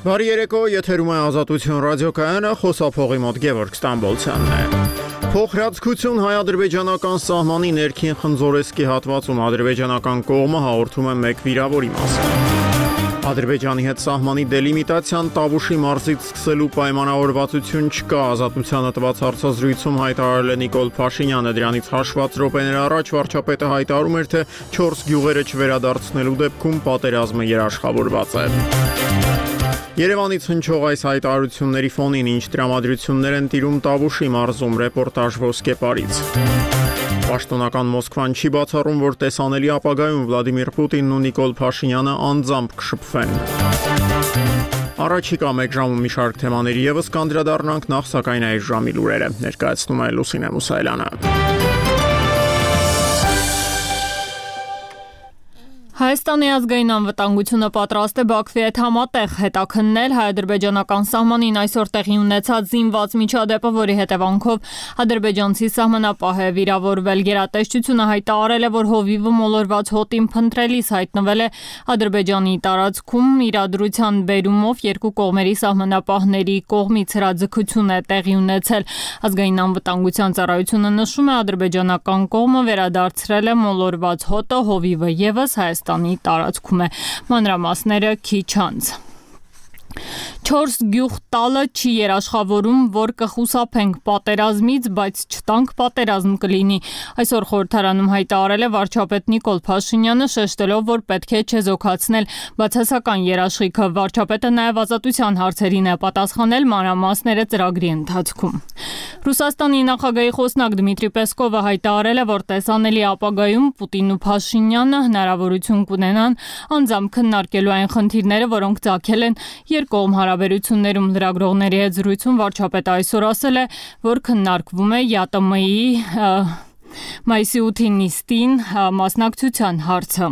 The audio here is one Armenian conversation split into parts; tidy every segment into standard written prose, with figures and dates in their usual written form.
Բարի երեկո, եթերում է Ազատություն ռադիոկայանը, խոսափողի մոտ Գևորգ Ստամբոլցյանն է։ Փոխհրաձգություն հայ-ադրբեջանական սահմանի ներքին խնձորեսկի հատվածում ադրբեջանական կողմը հաղորդում է մեկ վիրավորի մասին։ Ադրբեջանի հետ սահմանի դելիմիտացիան Տավուշի մարզից սկսելու պայմանավորվածություն չկա, Ազատությանը տված հարցազրույցում հայտարարել է Նիկոլ Փաշինյանը, դրանից հաշված րոպեներ առաջ վարչապետը հայտարարում էր, թե 4 գյուղերը չվերադարձնելու դեպքում պատերազմը երաշխավորված է։ Երևանից հնչող այս հայտարարությունների ֆոնին ինչ տրամադրություններ են տիրում Տավուշի մարզում, ռեպորտաժ Ոսկեպարից։ Պաշտոնական Մոսկվան չի բացառում, որ տեսանելի ապագայում Վլադիմիր Պուտինն ու Նիկոլ Փաշինյանը անձամբ կշփվեն։ Առաջիկա մեկ ժամում մի շարք թեմաների ևս կանդրադառնանք, նախ սակայն այս ժամի լուրերը ներկայացնում է Լուսինե Մուսայելյանը։ Հայաստանի ազգային անվտանգությունը պատրաստ է Բաքվի հետ համատեղ հետաքննել հայ-ադրբեջանական սահմանին այսօր տեղի ունեցած զինված միջադեպը, որի հետևանքով ադրբեջանցի սահմանապահ է վիրավորվել։ Գերատեսչությունը հայտարարել է, որ հովիվը մոլորված հոտին փնտրելիս հայտնվել է Ադրբեջանի տարածքում, իրադրության բերումով երկու կողմերի սահմանապահների կողմից հրաձգություն է տեղի ունեցել։ Ազգային անվտանգության ծառայությունը նշում է, ադրբեջանական կողմը վերադարձրել է մոլորված հոտը, հովիվը ևս Հայաստանի տարածքում է։ Մանրամասները քիչ անց։ 4 գյուղ տալը չի երաշխավորում, որ կխուսափենք պատերազմից, բայց չտանք պատերազմ կլինի։ Այսօր խորհրդարանում հայտարարել է վարչապետ Նիկոլ Փաշինյանը, շեշտելով, որ պետք է չեզոքացնել բացասական երաշխիքը։ Վարչապետը նաև ազատության հարցերին է պատասխանել մանրամասները ծրագրի ընթացքում։ Ռուսաստանի նախագահի խոսնակ Դմիտրի Պեսկովը հայտարարել է, որ տեսանելի ապագայում Պուտինն ու Փաշինյանը հնարավորություն կունենան անձամբ քննարկելու այն խնդիրները, որոնք ծագել են երկկողմ հարաբերություններում։ Լրագրողների հետ զրույցում վարչապետը այսօր ասել է, որ քննարկվում է ԵԱՏՄ-ի մայիսի 8-ի նիստին մասնակցության հարցը։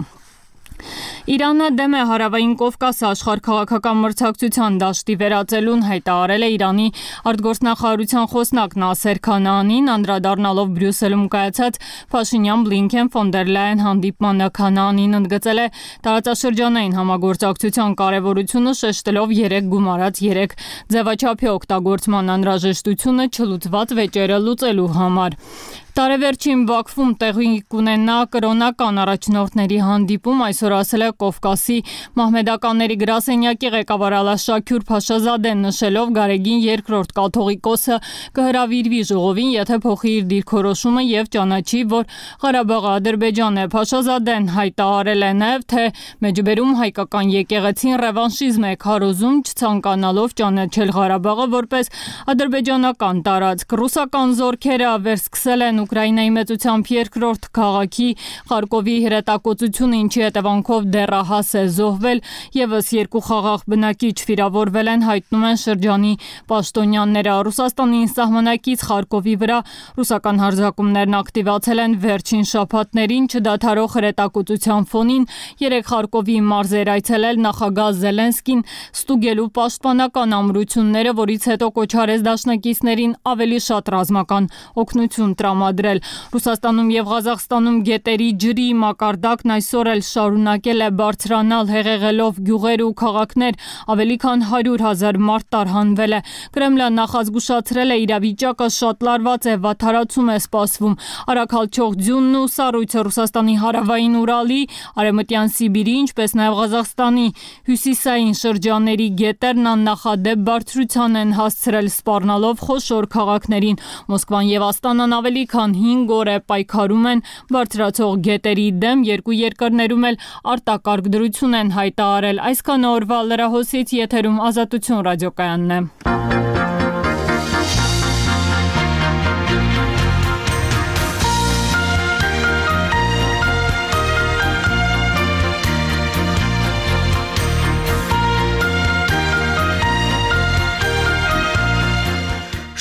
Իրանը դեմ է Հարավային Կովկասը աշխարհաքաղաքական մրցակցության դաշտի վերածելուն, հայտարարել է Իրանի արտգործնախարարության խոսնակ Նասեր Քանանին, անդրադառնալով Բրյուսելում կայացած Փաշինյան-Բլինքեն ֆոն դեր Լայեն հանդիպմանը։ Քանանին ընդգծել է տարածաշրջանային համագործակցության կարևորությունը, շեշտելով 3 գումարած 3 ձևաչափի օգտագործման անհրաժեշտությունը չլուծված վեճերը լուծելու համար։ Տարեվերջին Բաքվում տեղի կունենա կրոնական առաջնորդների հանդիպում, այսօր ասել է Կովկասի մահմեդականների գրասենյակի ղեկավար Ալա Շաքյուր Փաշազադեն, նշելով Գարեգին II կաթողիկոսը կհրավիրվի ժողովին, եթե փոխի իր դիրքորոշումը եւ ճանաչի, որ Ղարաբաղը Ադրբեջան է։ Փաշազադեն հայտարարել է նաեւ, թե Մեջբերում հայկական եկեղեցին ռևանշիզմ է քարոզում, չցանկանալով ճանաչել Ղարաբաղը որպես ադրբեջանական տարածք։ Ռուսական զորքերը վերսկսել են Ուկրաինայի մեծությամբ երկրորդ քաղաքի Խարկովի հրետակոծությունը, ինչի հետևանքով դեռահաս է զոհվել, եւս 2 խաղաղ բնակիչ վիրավորվել են, հայտնում են շրջանի պաշտոնյաները։ Ռուսաստանի սահմանակից Խարկովի վրա ռուսական հարձակումներն ակտիվացել են վերջին շաբաթներին, չդադարող հրետակոծության ֆոնին 3 Խարկովի մարզեր այցելել նախագահ Զելենսկին, ստուգելու պաշտպանական ամրությունները, որից հետո կոչարեց դաշնակիցներին ավելի շատ ռազմական օգնություն տրամադրել։ Ռուսաստանում եւ Ղազախստանում գետերի ջրի մակարդակն այսօր էլ շարունակել է բարձրանալ, հեղեղելով գյուղեր ու քաղաքներ, ավելի քան 100,000 մարդ տարհանվել է։ Կրեմլը նախազգուշացրել է, իրավիճակը շատ լարված է, վատթարացում է սպասվում։ Արաքալչող ձյունն ու սառույցը Ռուսաստանի հարավային Ուրալի, արևմտյան Սիբիրի, ինչպես նաեւ Ղազախստանի հյուսիսային շրջանների գետերն աննախադեպ բարձրության են հասցրել, սպառնալով խոշոր քաղաքներին։ Մոսկվան եւ Աստանան ավելի քան 5 օր է պայքարում են բարձրացող գետերի դեմ, երկու երկրներում էլ արտակարգ դրություն են հայտարարել։ Այսքան օրվա լրահոսից եթերում Ազատություն ռադիոկայանն է։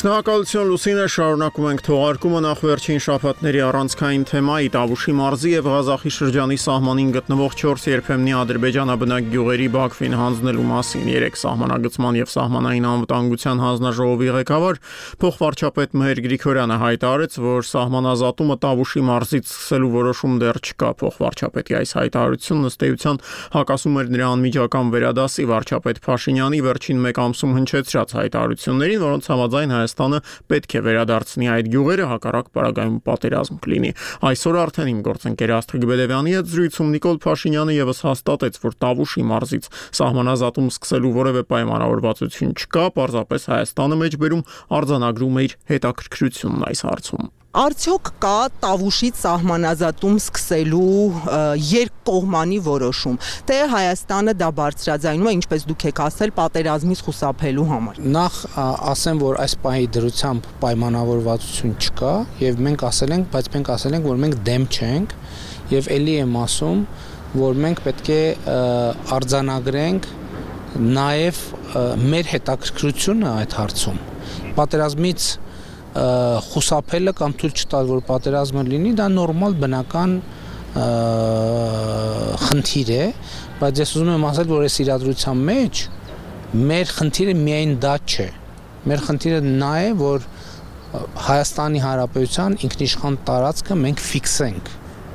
Շնորհակալություն Լուսինե, շարունակում ենք թողարկումը նախ վերջին շաբաթների առանցքային թեմայի Տավուշի մարզի եւ Ղազախի շրջանի սահմանին գտնվող 4 երբեմնի ադրբեջանաբնակ գյուղերի Բաքվին հանձնելու մասին 3 սահմանագծման եւ սահմանային անվտանգության հանձնաժողովի ղեկավար փոխվարչապետ Մհեր Գրիգորյանը հայտարարեց, որ սահմանազատումը Տավուշի մարզից սկսելու որոշում դեռ չկա։ Փոխվարչապետի այս հայտարարությունն ըստ էության հակասում էր նրա անմիջական վերադասի վարչապետ Փաշինյանի վերջին 1 ամսում հնչեցրած հայտարարություններին, որոնց համաձայն Հայաստանը պետք է վերադարձնի այդ գյուղերը, հակառակ պարագայում պատերազմ կլինի։ Այսօր արդեն իմ գործընկեր Աստղիկ Բելևյանի հետ զրույցում Նիկոլ Փաշինյանը եւս հաստատեց, որ Տավուշի մարզից սահմանազատում սկսելու որևէ պայմանավորվածություն չկա, պարզապես Հայաստանը մեջբերում արձանագրում է իր հետաքրքրությունն այս հարցում։ Արդյոք կա Տավուշից սահմանազատում սկսելու երկկողմանի որոշում, թե Հայաստանը դա բարձրաձայնում է, ինչպես դուք եք ասել, պատերազմից խուսափելու համար։ Նախ ասեմ, որ այս պահի դրությամբ պայմանավորվածություն չկա, եւ մենք ասել ենք, որ մենք դեմ չենք, եւ ելի եմ ասում, որ մենք պետք է արձանագրենք նաեւ մեր հետաքրքրությունը այդ հարցում։ Պատերազմից խուսափելը կամ թույլ չտալ, որ պատերազմը լինի, դա նորմալ բնական խնդիր է, բայց ես ուզում եմ ասել, որ այս իրադրության մեջ մեր խնդիրը միայն դա չէ։ Մեր խնդիրը նա է, որ Հայաստանի Հանրապետության ինքնիշխան տարածքը մենք ֆիքսենք։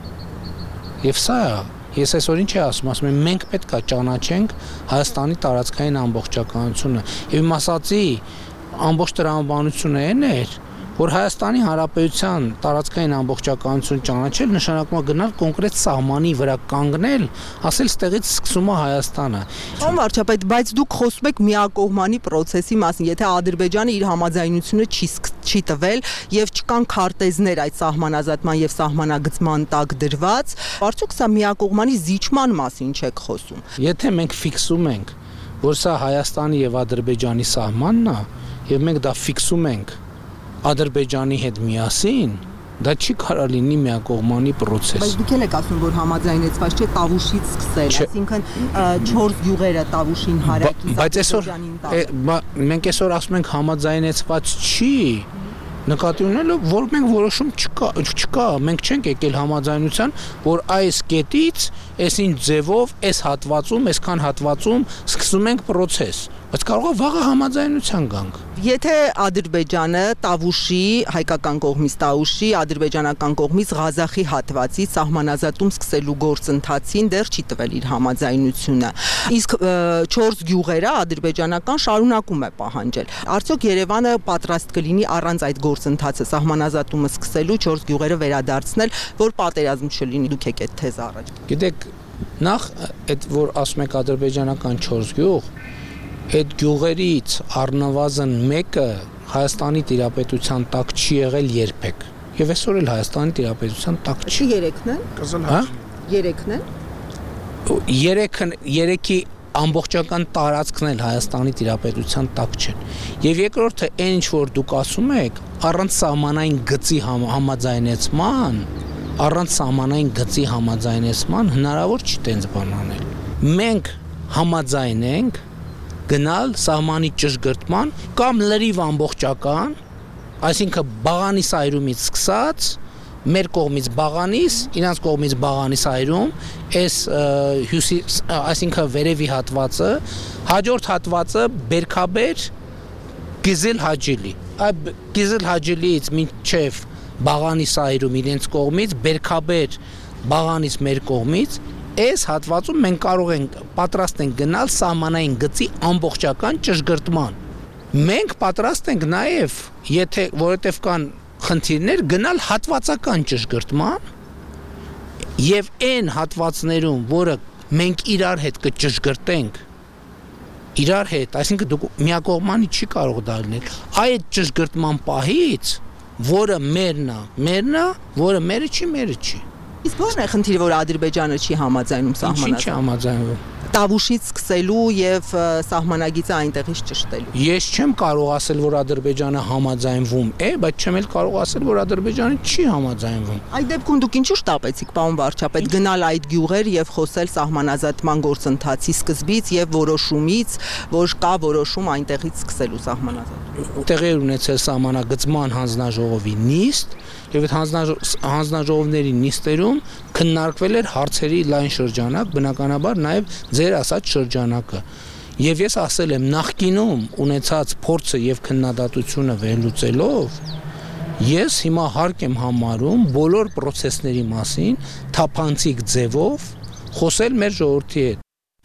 Եվ սա է, ես այսօր ինչ ասում եմ, մենք պետք է ճանաչենք Հայաստանի տարածքային ամբողջականությունը։ Եվ իմ ասածի ամբողջ տրամաբանությունը այն էր, որ Հայաստանի Հանրապետության տարածքային ամբողջականություն ճանաչել նշանակում է գնալ կոնկրետ սահմանի վրա կանգնել, ասել ստեղից սկսում է Հայաստանը։ Պարոն վարչապետ, բայց դուք խոսում եք միակողմանի process-ի մասին, եթե Ադրբեջանը իր համաձայնությունը չի տվել եւ չկան քարտեզներ այդ սահմանազատման եւ սահմանագծման տակ դրված, արդյոք սա միակողմանի զիջման մասին չեք խոսում։ Եթե մենք ֆիքսում ենք, որ սա Հայաստանի եւ Ադրբեջանի սահմանն է, եւ մենք դա ֆիքսում ենք Ադրբեջանի հետ միասին, դա չի կարող լինի միակողմանի process։ Բայց դուք եք ասում, որ համաձայնեցված չէ Տավուշից սկսել, այսինքն 4 գյուղերը Տավուշին հարակից Ադրբեջանին տալ։ Մենք այսօր ասում ենք համաձայնեցված չի, նկատի ունելով, որ մենք որոշում չկա, մենք չենք եկել համաձայնության, որ այս կետից, այսին ձևով, այս հատվածում, այսքան հատվածում սկսում ենք process, բայց կարող է վաղը համաձայնության գանք։ Եթե Ադրբեջանը Տավուշի, հայկական կողմից Տավուշի, ադրբեջանական կողմից Ղազախի հատվածի սահմանազատում սկսելու գործընթացին դեռ չի տվել իր համաձայնությունը, իսկ 4 գյուղերը ադրբեջանական շարունակում է պահանջել։ Արդյոք Երևանը պատրաստ կլինի առանց այդ գործընթացը սահմանազատումը սկսելու 4 գյուղերը վերադարձնել, որ պատերազմ չլինի։ Դուք եք այդ թեզը առաջ։ Գիտեք, նախ այդ որ ասում եք ադրբեջանական 4 գյուղ, այդ գյուղերից առնվազն մեկը Հայաստանի տիրապետության տակ չի եղել երբեք։ Եվ այսօր էլ Հայաստանի տիրապետության տակ չի։ 3-ն են։ Հա? 3-ն են։ 3-ի ամբողջական տարածքն էլ Հայաստանի տիրապետության տակ չեն։ Եւ երկրորդը, այն ինչ որ դուք ասում եք, առանց սահմանային գծի համաձայնեցման հնարավոր չի տենց բան անել։ Մենք համաձայն ենք գնալ սահմանի ճշգրտման կամ լրիվ ամբողջական, այսինքն Բաղանիս այրումից սկսած, մեր կողմից Բաղանիս, իրանց կողմից Բաղանիս այրում, այսինքն վերևի հատվածը, հաջորդ հատվածը Բերքաբեր Գիզել Հաջելի։ Այդ Գիզել Հաջելիից մինչև Բաղանիս այրում իրենց կողմից, Բերքաբեր Բաղանիս մեր կողմից, այս հատվածում մենք կարող ենք պատրաստ ենք գնալ սահմանային գծի ամբողջական ճշգրտման։ Մենք պատրաստ ենք նաև, որովհետև կան խնդիրներ, գնալ հատվածական ճշգրտման եւ այն հատվածներում, որը մենք իրար հետ կճշգրտենք, իրար հետ, այսինքն դուք միակողմանի չի կարող դա լինել։ Այդ ճշգրտման պահից, որը մերն է, որը մերը չի։ Իսկ ո՞րն է խնդիրը, որ Ադրբեջանը չի համաձայնում սահմանազատում։ Չի համաձայնվում։ Տավուշից սկսելու եւ սահմանագիծը այնտեղից ճշտելու։ Ես չեմ կարող ասել, որ Ադրբեջանը համաձայնվում է, բայց չեմ էլ կարող ասել, որ Ադրբեջանը չի համաձայնվում։ Այդ դեպքում դուք ինչու շտապեցիք, պարոն վարչապետ, գնալ այդ գյուղեր եւ խոսել սահմանազատման գործընթացի սկզբից եւ որոշումից, որ կա որոշում այնտեղից սկսելու սահմանազատումը։ Տեղի ունեցել սահմանագծման հանձնաժողովի նիստ եւ այդ հանձնաժողովների նիստերում քննարկվել էր հարցերի լայն շրջանակ, բնականաբար նաեւ ձեր ասած շրջանակը։ Եվ ես ասել եմ, նախկինում ունեցած փորձը եւ քննադատությունը վերլուծելով, ես հիմա հարկ եմ համարում բոլոր process-ների մասին թափանցիկ ձևով խոսել մեր ժողովրդի հետ։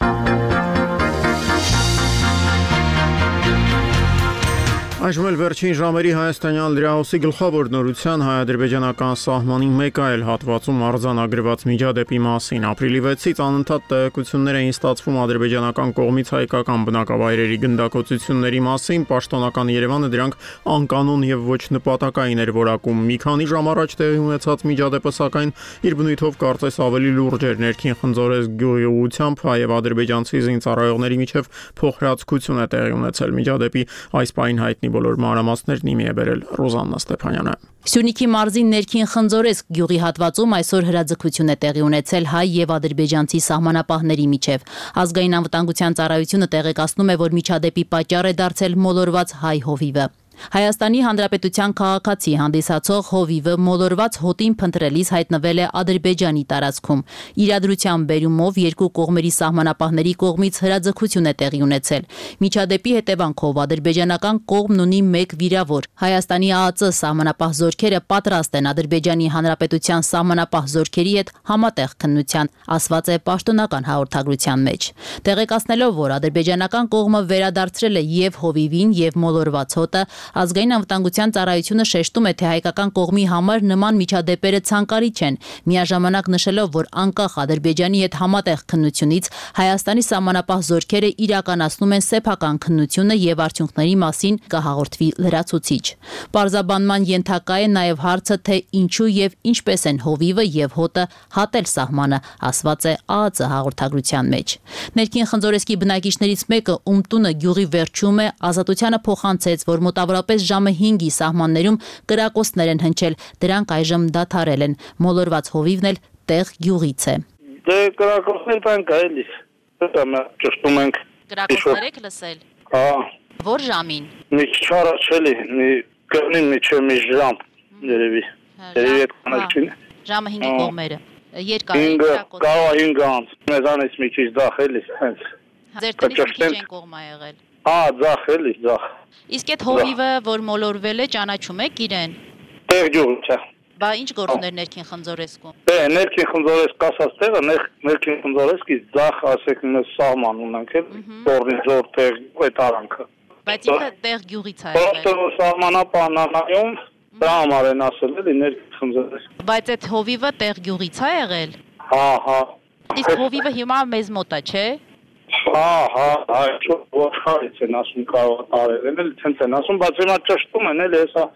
Այժմ էլ վերջին ժամերի հայաստանյան լրահոսի գլխավոր նորության հայ-ադրբեջանական սահմանի մեկ այլ հատվածում արձանագրված միջադեպի մասին։ Ապրիլի 6-ից անընդհատ տեղեկություններ էին ստացվում ադրբեջանական կողմից հայկական բնակավայրերի գնդակոծությունների մասին։ Պաշտոնական Երևանը դրանք անկանոն եւ ոչ նպատակային էր որակում։ Մի քանի ժամ առաջ տեղի ունեցած միջադեպը սակայն իր բնույթով կարծես ավելի լուրջ էր։ Ներքին Խնձորես գյուղի ուղությամբ հայ եւ ադրբեջանցի զինծառայողների միջև փոխհրաձգություն է տեղի ունեցել։ Միջադեպի այս պահին հայտնի բոլոր մանրամասներն իմի է բերել Ռոզաննա Ստեփանյանը։ Սյունիքի մարզի ներքին Խնձորես գյուղի հատվածում այսօր հրաձգություն է տեղի ունեցել հայ եւ ադրբեջանցի սահմանապահների միջև։ Ազգային անվտանգության ծառայությունը տեղեկացնում է, որ միջադեպի պատճառ է դարձել մոլորված հայ հովիվը։ Հայաստանի Հանրապետության քաղաքացի հանդիսացող հովիվը մոլորված հոտին փնտրելիս հայտնվել է Ադրբեջանի տարածքում։ Իրադրության բերումով երկու կողմերի սահմանապահների կողմից հրաձգություն է տեղի ունեցել։ Միջադեպի հետևանքով ադրբեջանական կողմն ունի 1 վիրավոր։ Հայաստանի ԱԱԾ սահմանապահ զորքերը պատրաստ են Ադրբեջանի Հանրապետության սահմանապահ զորքերի հետ համատեղ քննության, ասված է պաշտոնական հաղորդագրության մեջ։ Տեղեկացնելով, որ ադրբեջանական կողմը վերադարձրել է եւ հովիվին եւ մոլորված հոտը, Ազգային անվտանգության ծառայությունը շեշտում է, թե հայկական կողմի համար նման միջադեպերը ցանկալի չեն, միաժամանակ նշելով, որ անկախ Ադրբեջանի հետ համատեղ քննությունից Հայաստանի սահմանապահ զորքերը իրականացնում են սեփական քննությունը եւ արդյունքների մասին կհաղորդվի լրացուցիչ։ Պարզաբանման ենթակա է նաեւ հարցը, թե ինչու եւ ինչպես են հովիվը եւ հոտը հատել սահմանը, ասված է ԱԱԾ հաղորդագրության մեջ։ Ներքին Խնձորեսկի բնակիչներից մեկը, ում տունը գյուղի վերջում է, Ազատությանը փոխանցեց, որ մոտավորապես ժամը 5-ի սահմաններում կրակոցներ են հնչել, դրանք այժմ դադարել են։ Մոլորված հովիվն էլ տեղ գյուղից է։ Դե կրակոցներ կան գալիս։ Դա ճշտում ենք։ Կրակոցներ եք լսել։ Հա։ Որ ժամին։ Մի չարաչելի, կգնի մի ժամ երևի։ Երևի այդ կանալչին։ Ժամը 5-ի կողմերը։ Երկար է կրակոց։ Կարող 5 անց։ Մեզանից մի քիչ ձախ էլի, հենց։ Ձեր տնից մի քիչ են կողմ ա եղել։ Հա, ձախ էլի, ձախ։ Իսկ այդ հովիվը, որ մոլորվել է, ճանաչում եք իրեն։ Տեղ գյուղ չէ։ Բա ինչ գործներ ներքին Խնձորեսկում։ Դե ներքին Խնձորեսկ ասած տեղը, ներքին Խնձորեսկից ձախ, ասեք, մեզ սահման ունենք էլ, Տորնիձոր տեղ այդ արանքը։ Բայց ինքը տեղ գյուղից է եղել։ Որտեղ սահմանապահնանայում դրա համար են ասել էլի ներքին Խնձորեսկ։ Բայց այդ հովիվը տեղ գյուղից է եղել։ Հա։ Իսկ հովիվը հիմա մեզ մոտ է, չէ։ Հա, ոչխարից են ասում կարող տարել են, ցենց են ասում, բայց հիմա ճշտում են էլ հեսա։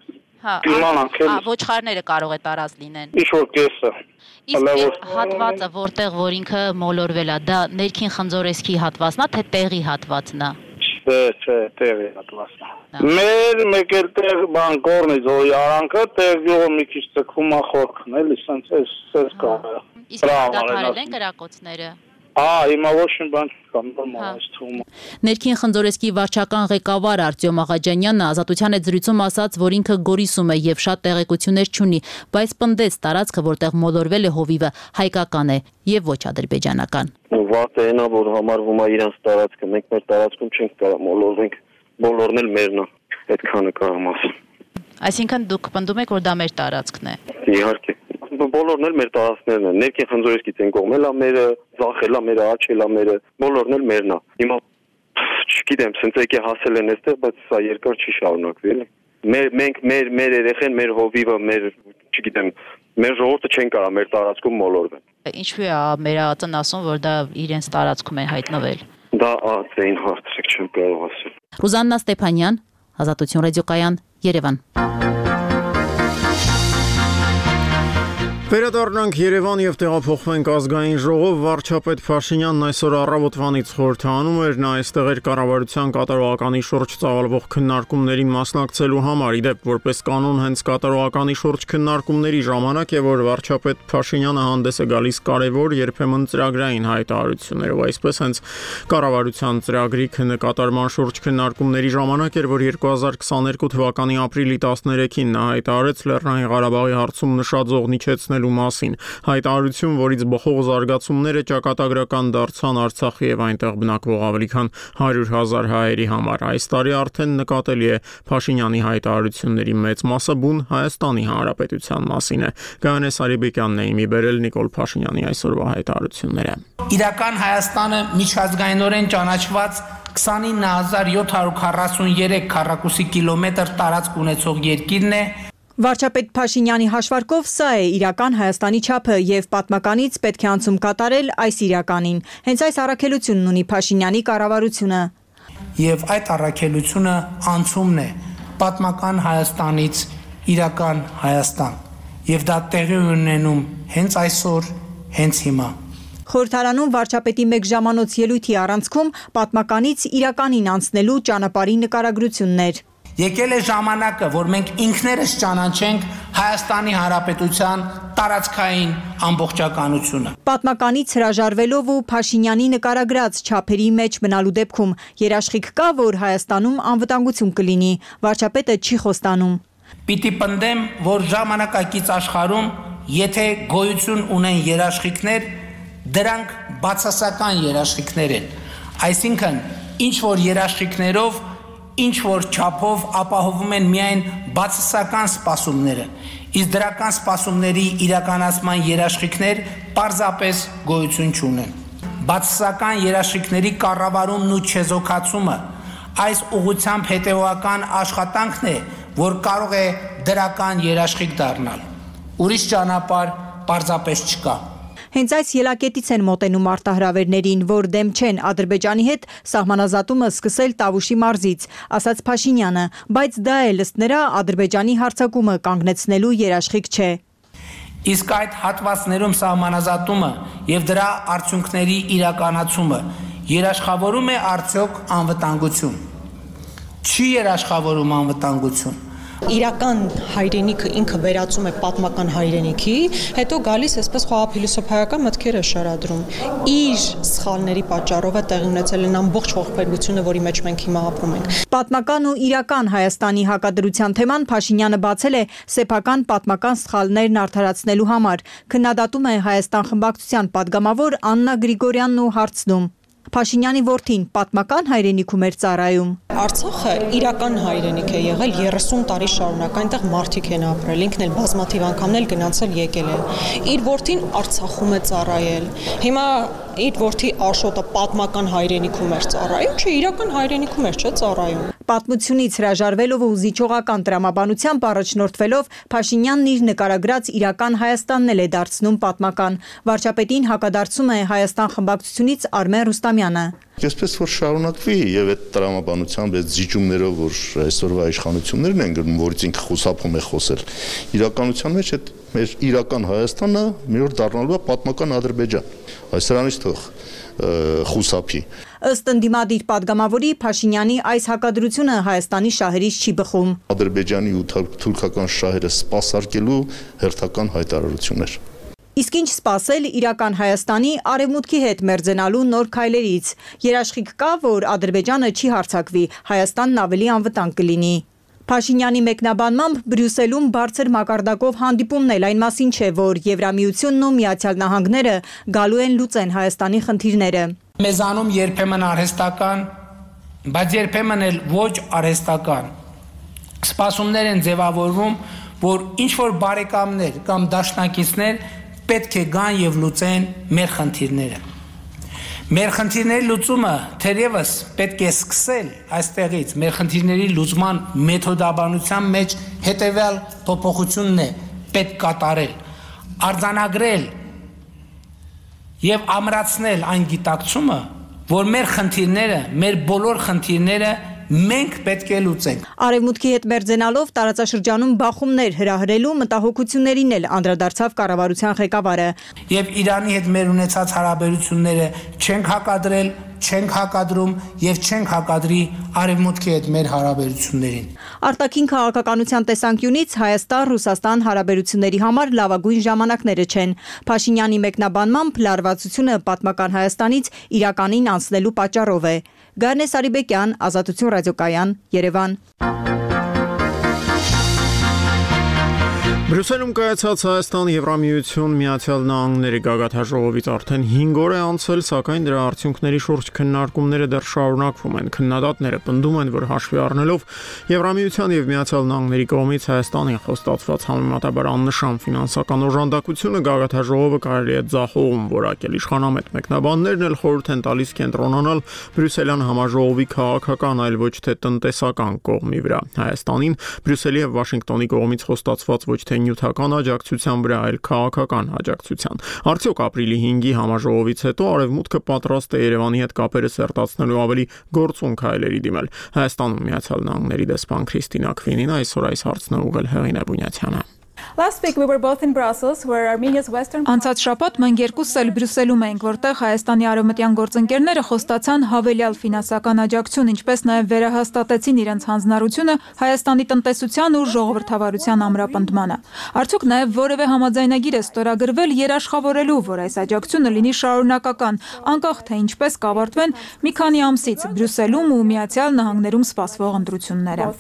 Հա, ոչխարները կարող է տարած լինեն։ Ինչ որ կեսը։ Իսկ այդ հատվածը, որտեղ որ ինքը մոլորվել է, դա ներքին Խնձորեսկի հատվածն է, թե տեղի հատվածն է։ Չէ, տեղի հատվածն է։ Մեր մեկ էլ տեղ բան Կորնիձորի արանքը, տեղ գյուղը մի քիչ ցկվում է խորքն, էլի սենց էս կարող է։ Իսկ դադարել են կրակոցները։ Հիմա ոչ մի բան չկա, նորմալ է թվում։ Ներքին Խնձորեսկի վարչական ղեկավար Արտյոմ Աղաջանյանը Ազատության հետ զրույցում ասաց, որ ինքը Գորիսում է եւ շատ տեղեկություններ չունի, բայց պնդեց տարածքը, որտեղ մոլորվել է հովիվը, հայկական է եւ ոչ ադրբեջանական։ Վատը այնա, որ համարվում է իրանց տարածքը, մենք մեր տարածքում չենք կարող մոլորվենք, բոլորն էլ մերն է, այդքանը կարամ ասեմ։ Այսինքն դուք պնդում եք, որ դա մեր տարածքն է։ Իհարկե։ Բոլորն էլ մեր տարածքներն են, ներքին Խնձորեսկից են կողմել է մերը, ձախել է մերը, աչել է մերը, բոլորն էլ մերն է։ Հիմա չգիտեմ, սենց եկե հասել են այստեղ, բայց սա երկար չի շարունակվի, էլի։ Մենք մեր երեխեն, մեր հովիվը, մեր, չգիտեմ, մեր ժողովուրդը չեն կարող մեր տարածքում մոլորվել։ Ինչու է մեր ԱԱԾ-ն ասում, որ դա իրենց տարածքում է հայտնվել։ Դա ԱԱԾ-ին հարցրեք, չեմ կարող ասել։ Ռոզաննա Ստեփանյան, Ազատություն ռադիոկայան, Երևան։ Վերադառնանք Երևան եւ տեղափոխվենք ազգային ժողով վարչապետ Փաշինյանն այսօր առավոտվանից խորհրդանում էր նա այստեղ էր կառավարության կատարողականի շուրջ ծավալվող քննարկումներին մասնակցելու համար իդեպ որպես կանոն հենց կատարողականի շուրջ քննարկումների ժամանակ է որ վարչապետ Փաշինյանը հանդես է գալիս կարևոր երբեմն ծրագրային հայտարարություններով այսպես հենց կառավարության ծրագրի նկատառման շուրջ քննարկումների ժամանակ էր որ 2022 թվականի ապրիլի 13-ին նա հայտարարեց Լեռնային Ղարաբաղի հարցում նշաձող իջեցնել մասին հայտարարություն, որից բխող զարգացումները ճակատագրական դարձան Արցախի եւ այնտեղ բնակվող ավելի քան 100,000 հայերի համար։ Այս տարի արդեն նկատելի է Փաշինյանի հայտարարությունների մեծ մասը բուն Հայաստանի Հանրապետության մասին է։ Գայանե Սարիբեկյանն է իմի բերել Նիկոլ Փաշինյանի այսօրվա հայտարարությունները։ Իրական Հայաստանը միջազգայինորեն ճանաչված 29743 քառակուսի կիլոմետր տարածք ունեցող երկիրն է։ Վարչապետ Փաշինյանի հաշվարկով սա է իրական Հայաստանի չափը եւ պատմականից պետք է անցում կատարել այս իրականին։ Հենց այս առաքելությունն ունի Փաշինյանի կառավարությունը։ Եվ այդ առաքելությունը անցումն է պատմական Հայաստանից իրական Հայաստան։ Եվ դա տեղի ունենում հենց այսօր, հենց հիմա։ Խորհրդարանում վարչապետի մեկ ժամանոց ելույթի առանցքում պատմականից իրականին անցնելու ճանապարհի նկարագրություններ։ Եկել է ժամանակը, որ մենք ինքներս ճանաչենք Հայաստանի Հանրապետության տարածքային ամբողջականությունը։ Պատմականից հրաժարվելով ու Փաշինյանի նկարագրած չափերի մեջ մնալու դեպքում երաշխիք կա, որ Հայաստանում անվտանգություն կլինի, վարչապետը չի խոստանում։ Պիտի պնդեմ, որ ժամանակակից աշխարհում, եթե գոյություն ունեն երաշխիքներ, դրանք բացասական երաշխիքներ են։ Այսինքն, ինչ որ երաշխիքներով ինչ որ չափով ապահովում են միայն բացասական սպասումները, իսկ դրական սպասումների իրականացման երաշխիքներ պարզապես գոյություն չունեն։ Բացասական երաշխիքների կառավարումն ու չեզոքացումը այս ուղղությամբ հետևողական աշխատանքն է, որ կարող է դրական երաշխիք դառնալ։ Ուրիշ ճանապարհ պարզապես չկա։ Հենց այս ելակետից են մոտենում արտահրավերներին, որ դեմ չեն Ադրբեջանի հետ սահմանազատումը սկսել Տավուշի մարզից, ասաց Փաշինյանը, բայց դա էլ ըստ նրա Ադրբեջանի հարձակումը կանգնեցնելու երաշխիք չէ։ Իսկ այդ հատվածներում սահմանազատումը եւ դրա արդյունքների իրականացումը երաշխավորում է արդյոք անվտանգություն։ Չի երաշխավորում անվտանգություն։ Իրական հայրենիքը ինքը վերածում է պատմական հայրենիքի, հետո գալիս այսպես խոհափիլիսոփայական մտքեր է շարադրում։ Իր սխալների պատճառով է տեղի ունեցել են ամբողջ ողբերգությունը, որի մեջ մենք հիմա ապրում ենք։ Պատմական ու իրական Հայաստանի հակադրության թեման Փաշինյանը բացել է սեփական պատմական սխալներն արդարացնելու համար։ Քննադատում է Հայաստան խմբակցության падգամավոր Աննա Գրիգորյանն ու հարցնում. Փաշինյանի որդին պատմական հայրենիքում էր ծառայում։ Արցախը իրական հայրենիք է եղել 30 տարի շարունակ, այնտեղ մարդիկ են ապրել, ինքն էլ բազմաթիվ անգամներ գնացել եկել է։ Իր որդին Արցախում է ծառայել։ Հիմա իր որդի Աշոտը պատմական հայրենիքում էր ծառայում, չէ, իրական հայրենիքում էր, չէ, ծառայում։ Պատմությունից հրաժարվելով ու զիջողական տրամաբանությամբ առաջնորդվելով Փաշինյանն իր նկարագրած իրական Հայաստանն էլ է դարձնում պատմական։ Վարչապետին հակադարձում է Հայաստան խմբակցությունից Արմեն Ռուստամյանը։ Այսպես որ շարունակվի եւ այդ տրամաբանությամբ այդ զիջումներով, որ այսօրվա իշխանություններն են գնում, որից ինքը խուսափում է խոսել, իրականության մեջ այդ մեր իրական Հայաստանը մի օր դառնալու է պատմական Ադրբեջան։ Այսրանից թող խուսափի։ Ըստ ընդդիմադիր падգամավորի Փաշինյանի այս հակադրությունը Հայաստանի շահերից չի բխում։ Ադրբեջանի ու թուրքական շահերը սպասարկելու հերթական հայտարարություններ։ Իսկ ինչ սպասել իրական Հայաստանի արևմուտքի հետ մերձենալու նոր քայլերից։ Երաշխիք կա, որ Ադրբեջանը չի հարձակվի, Հայաստանն ավելի անվտանգ կլինի։ Փաշինյանի մեկնաբանմամբ Բրյուսելում բարձր մակարդակով հանդիպումն էլ այն մասին չէ, որ Եվրամիությունն ու Միացյալ Նահանգները գալու են լուծեն Հայաստանի խնդիրները։ Մեզանում երբեմն արհեստական, բայց երբեմն էլ ոչ արհեստական սպասումներ են ձևավորվում, որ ինչ որ բարեկամներ կամ դաշնակիցներ պետք է գան եւ լուծեն մեր խնդիրները։ Մեր խնդիրների լուծումը թերևս պետք է սկսել այստեղից, մեր խնդիրների լուծման մեթոդաբանության մեջ հետևյալ փոփոխությունն է պետք կատարել, արձանագրել եւ ամրացնել այն գիտակցումը, որ մեր խնդիրները, մեր բոլոր խնդիրները մենք պետք է լուծենք։ Արևմուտքի հետ մերձենալով տարածաշրջանում բախումներ հրահրելու մտահոգություններին էլ անդրադարձավ կառավարության ղեկավարը։ Եվ Իրանի հետ մեր ունեցած հարաբերությունները չենք հակադրել, չենք հակադրում եւ չենք հակադրի Արևմուտքի հետ մեր հարաբերություններին։ Արտաքին քաղաքականության տեսանկյունից Հայաստան-Ռուսաստան հարաբերությունների համար լավագույն ժամանակները չեն։ Փաշինյանի մեկնաբանմամբ լարվածությունը պատմական Հայաստանից իրականին անցնելու պատճառով է։ Գարնե Սարիբեկյան, Ազատություն ռադիոկայան, Երևան։ Բրյուսելում կայացած Հայաստան-Եվրամիություն Միացյալ Նահանգների գագաթնաժողովից արդեն 5 օր է անցել, սակայն դրա արդյունքների շուրջ քննարկումները դեռ շարունակվում են։ Քննադատները պնդում են, որ հաշվի առնելով Եվրամիության եւ Միացյալ Նահանգների կողմից Հայաստանին խոստացված համեմատաբար աննշան ֆինանսական օժանդակությունը գագաթնաժողովը կարելի է ձախողում որակել։ Իշխանամետ մեկնաբաններն էլ խորհուրդ են տալիս կենտրոնանալ Բրյուսելյան համաժողովի քաղաքական, այլ ոչ թե տնտեսական կողմի վրա։ Հայաստանին Բրյուսելի եւ Վաշինգտոնի կողմից խոստացված ոչ թե նյութական աջակցության վրա, այլ քաղաքական աջակցության։ Արդյոք ապրիլի 5-ի համաժողովից հետո Արևմուտքը պատրաստ է Երևանի հետ կապերը սերտացնելու ավելի գործուն քայլերի դիմել։ Հայաստանում Միացյալ Նահանգների դեսպան Քրիստինա Քվինին այսօր այս հարցն է ուղղել Հեղինե Բունյացյանը։ Անցած շաբաթ մենք երկուսս էլ Բրյուսելում էինք, որտեղ Հայաստանի արևմտյան գործընկերները խոստացան հավելյալ ֆինանսական աջակցություն, ինչպես նաև վերահաստատեցին իրենց հանձնառությունը Հայաստանի տնտեսության ու ժողովրդավարության ամրապնդմանը։ Արդյոք նաև որևէ համաձայնագիր է ստորագրվել երաշխավորելու, որ այս աջակցությունը լինի շարունակական, անկախ թե ինչպես կավարտվեն մի քանի ամսից Բրյուսելում ու Միացյալ Նահանգներում սպասվող ընտրությունները։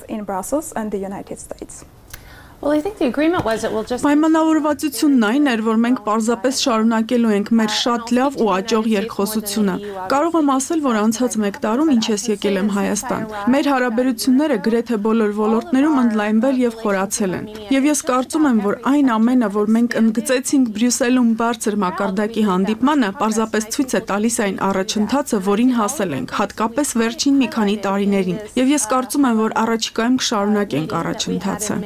Պայմանավորվածությունն այն էր, որ մենք պարզապես շարունակելու ենք մեր շատ լավ ու աճող երկխոսությունը։ Կարող եմ ասել, որ անցած 1 տարում ինչ ես եկել եմ Հայաստան։ Մեր հարաբերությունները գրեթե բոլոր ոլորտներում ընդլայնվել եւ խորացել են։ Եվ ես կարծում եմ, որ այն ամենը, որ մենք ընդգծեցինք Բրյուսելում բարձր մակարդակի հանդիպմանը, պարզապես ցույց է տալիս այն առաջընթացը, որին հասել ենք, հատկապես վերջին մի քանի տարիներին։ Եվ ես կարծում եմ, որ առաջիկայում կշարունակենք առաջընթացը։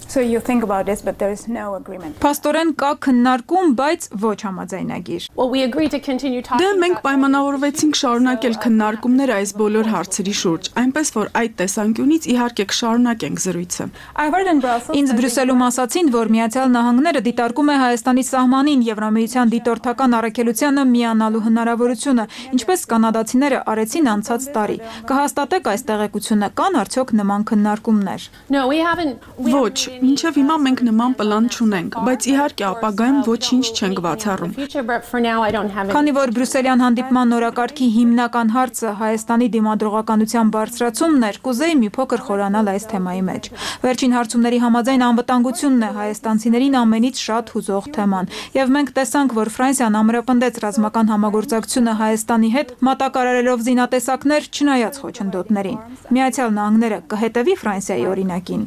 Փաստորեն կա քննարկում, բայց ոչ համաձայնագիր։ Դե մենք պայմանավորվեցինք շարունակել քննարկումները այս բոլոր հարցերի շուրջ, այնպես որ այդ տեսանկյունից իհարկե կշարունակենք զրույցը։ Ինձ Բրյուսելում ասացին, որ Միացյալ Նահանգները դիտարկում է Հայաստանի սահմանին Եվրամիության դիտորդական առաքելությանը միանալու հնարավորությունը, ինչպես կանադացիները արեցին անցած տարի։ Կհաստատեք այս տեղեկությունը, կան արդյոք նման քննարկումներ։ Ոչ, մինչև հիմա մենք նման պլան չունենք, բայց իհարկե ապագայում ոչինչ չենք բացառում։ Քանի որ Բրյուսելյան հանդիպման օրակարգի հիմնական հարցը Հայաստանի դիմադրողականության բարձրացումն էր, կուզեի մի փոքր խորանալ այս թեմայի մեջ։ Վերջին հարցումների համաձայն անվտանգությունն է հայաստանցիներին ամենից շատ հուզող թեման, եւ մենք տեսանք, որ Ֆրանսիան ամրապնդեց ռազմական համագործակցությունը Հայաստանի հետ, մատակարարելով զինատեսակներ չնայած խոչընդոտներին։ Միացյալ Նահանգները կհետևի Ֆրանսիայի օրինակին։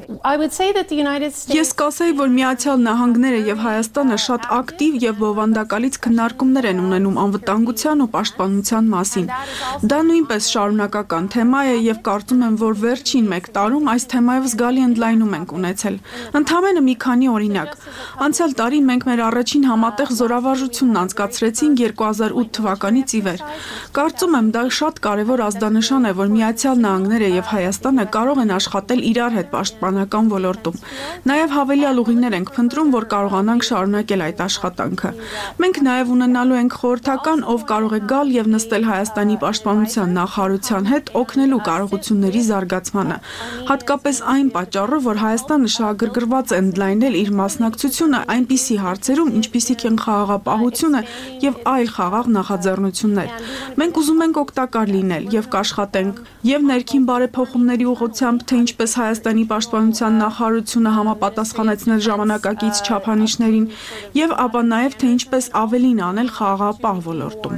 Ես կասեի, որ Միացյալ Նահանգները եւ Հայաստանը շատ ակտիվ եւ բովանդակալից քննարկումներ են ունենում անվտանգության ու պաշտպանության մասին։ Դա նույնպես շարունակական թեմա է եւ կարծում եմ, որ վերջին 1 տարում այս թեմայով զգալի ընդլայնում ենք ունեցել։ Ընդհանրապես մի քանի օրինակ։ Անցյալ տարի մենք մեր առաջին համատեղ զորավարժությունն անցկացրեցինք 2008 թվականից ի վեր։ Կարծում եմ, դա շատ կարևոր ազդանշան է, որ Միացյալ Նահանգները եւ Հայաստանը կարող են աշխատել իրար հետ պաշտպանական ոլորտում։ Նաև հավելյալ ուղիներ ենք փնտրում, որ կարողանանք շարունակել այդ աշխատանքը։ Մենք նաև ունենալու ենք խորհրդական, ով կարող է գալ եւ նստել Հայաստանի պաշտպանության նախարարության հետ օգնելու կարողությունների զարգացմանը։ Հատկապես այն պատճառով, որ Հայաստանը շահագրգռված է ընդլայնել իր մասնակցությունը այնպիսի հարցերում, ինչպիսիք են խաղաղապահությունը եւ այլ խաղաղ նախաձեռնություններ։ Մենք ուզում ենք օգտակար լինել եւ կաշխատենք եւ ներքին բարեփոխումների ուղղությամբ, թե ինչպես Հայաստանի պաշտպանության նախարարությունը համապատասխանեցնել ժամանակակից չափանիշներին եւ ապա նաեւ թե ինչպես ավելին անել խաղաղապահ ոլորտում։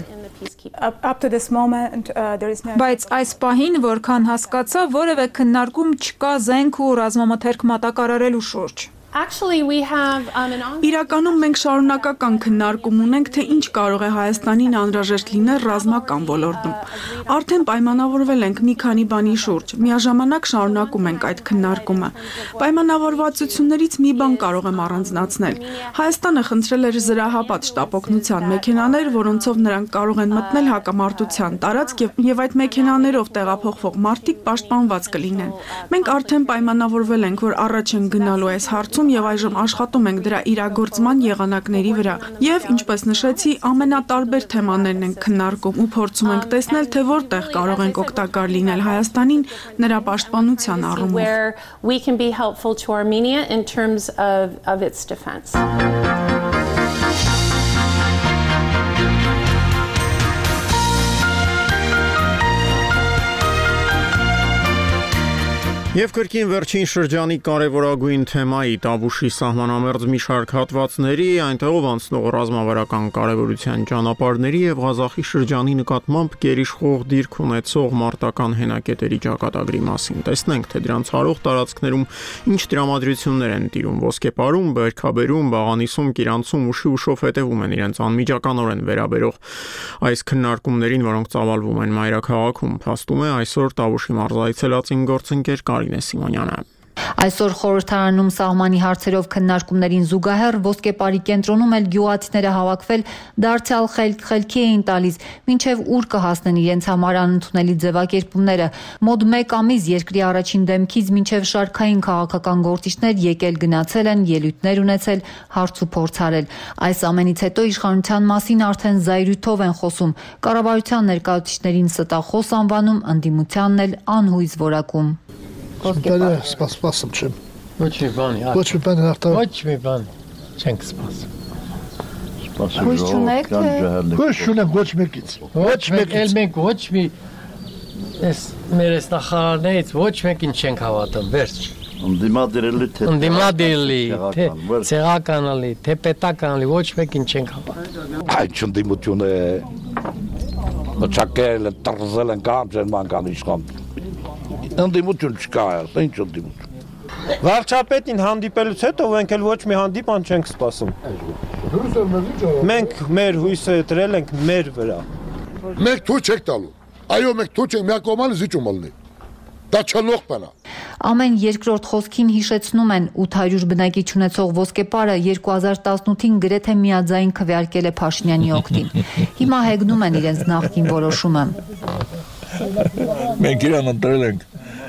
Բայց այս պահին, որքան հասկացա, որևէ քննարկում չկա զենք ու ռազմամթերք մատակարարելու շուրջ։ Իրականում մենք շարունակական քննարկում ունենք, թե ինչ կարող է Հայաստանին անհրաժեշտ լինել ռազմական ոլորտում։ Արդեն պայմանավորվել ենք մի քանի բանի շուրջ, միաժամանակ շարունակում ենք այդ քննարկումը։ Պայմանավորվածություններից մի բան կարող եմ առանձնացնել։ Հայաստանը խնդրել էր զրահապատ շտապօգնության մեքենաներ, որոնցով նրանք կարող են մտնել հակամարտության տարածք եւ այդ մեքենաներով տեղափոխվող մարդիկ պաշտպանված կլինեն։ Մենք արդեն պայմանավորվել ենք, որ առաջ են գնալու այս հարցում եւ այժմ աշխատում ենք դրա իրագործման եղանակների վրա եւ ինչպես նշեցի ամենատարբեր թեմաներն ենք քննարկում ու փորձում ենք տեսնել թե որտեղ կարող ենք օգտակար լինել Հայաստանին նրա պաշտպանության առումով։ Եվ կրկին վերջին շրջանի կարևորագույն թեմայի Տավուշի սահմանամերձ մի շարք հատվածների, այնտեղով անցնող ռազմավարական կարևորության ճանապարհների եւ Ղազախի շրջանի նկատմամբ գերիշխող դիրք ունեցող մարտական հենակետերի ճակատագրի մասին։ Տեսնենք, թե դրանց հարող տարածքներում ինչ տրամադրություններ են տիրում ոսկեպարում, Բերքաբերում, Բաղանիսում, Կիրանցում ուշի ուշով հետևում են իրենց անմիջականորեն վերաբերող այս քննարկումներին, որոնք ծավալվում են մայրաքաղաքում։ Փաստում է այսօր Տավուշի մարզայցելածին գործընկեր Սիմոնյանը։ Այսօր խորհրդարանում սահմանի հարցերով քննարկումներին զուգահեռ ոսկեպարի կենտրոնում էլ գյուղացիները հավաքվել դարձյալ խելքի էին տալիս, մինչև ուր կհասնեն իրենց համար անընդունելի ձևակերպումները։ Մոտ 1 ամիս երկրի առաջին դեմքից մինչև շարքային քաղաքական գործիչներ եկել գնացել են, ելույթներ ունեցել, հարց ու փորձ արել։ Այս ամենից հետո իշխանության մասին արդեն զայրույթով են խոսում, կառավարության ներկայացուցիչներին ստախոս անվանում, ընդդիմությանն էլ անհույզ որակում։ Սպասում չեմ։ Ոչ մի բան, ոչ մի բան հաղթա։ Ոչ մի բան չենք սպասում։ Հույս չունեք, հույս չունեմ ոչ մեկից։ Ոչ մեկից։ Մենք ոչ մի մեր նախարարներից ոչ մեկին չենք հավատում, վերջ։ Ընդդիմադիրելի, թե ցեղականալի, թե պետականալի ոչ մեկին չենք հավատում։ Այդ ընդդիմություն է մտածել, տրզել են կամ ման իշխան։ Ընդդիմություն չկա, ինչ ընդդիմություն։ Վարչապետին հանդիպելուց հետո մենք էլ ոչ մի հանդիպան չենք սպասում։ Մենք մեր հույսը դրել ենք մեր վրա։ Մենք թույլ չենք տալու։ Այո, մենք թույլ չենք միակողմանի զիջում ալնի։ Դա չլող բան է։ Ամեն երկրորդ խոսքին հիշեցնում են 800 բնակիչ ունեցող ոսկեպարը 2018-ին գրեթե միաձայն քվեարկել է Փաշինյանի օգտին։ Հիմա հեգնում են իրենց նախկին որոշումը։ Մենք իրան ընտրել ենք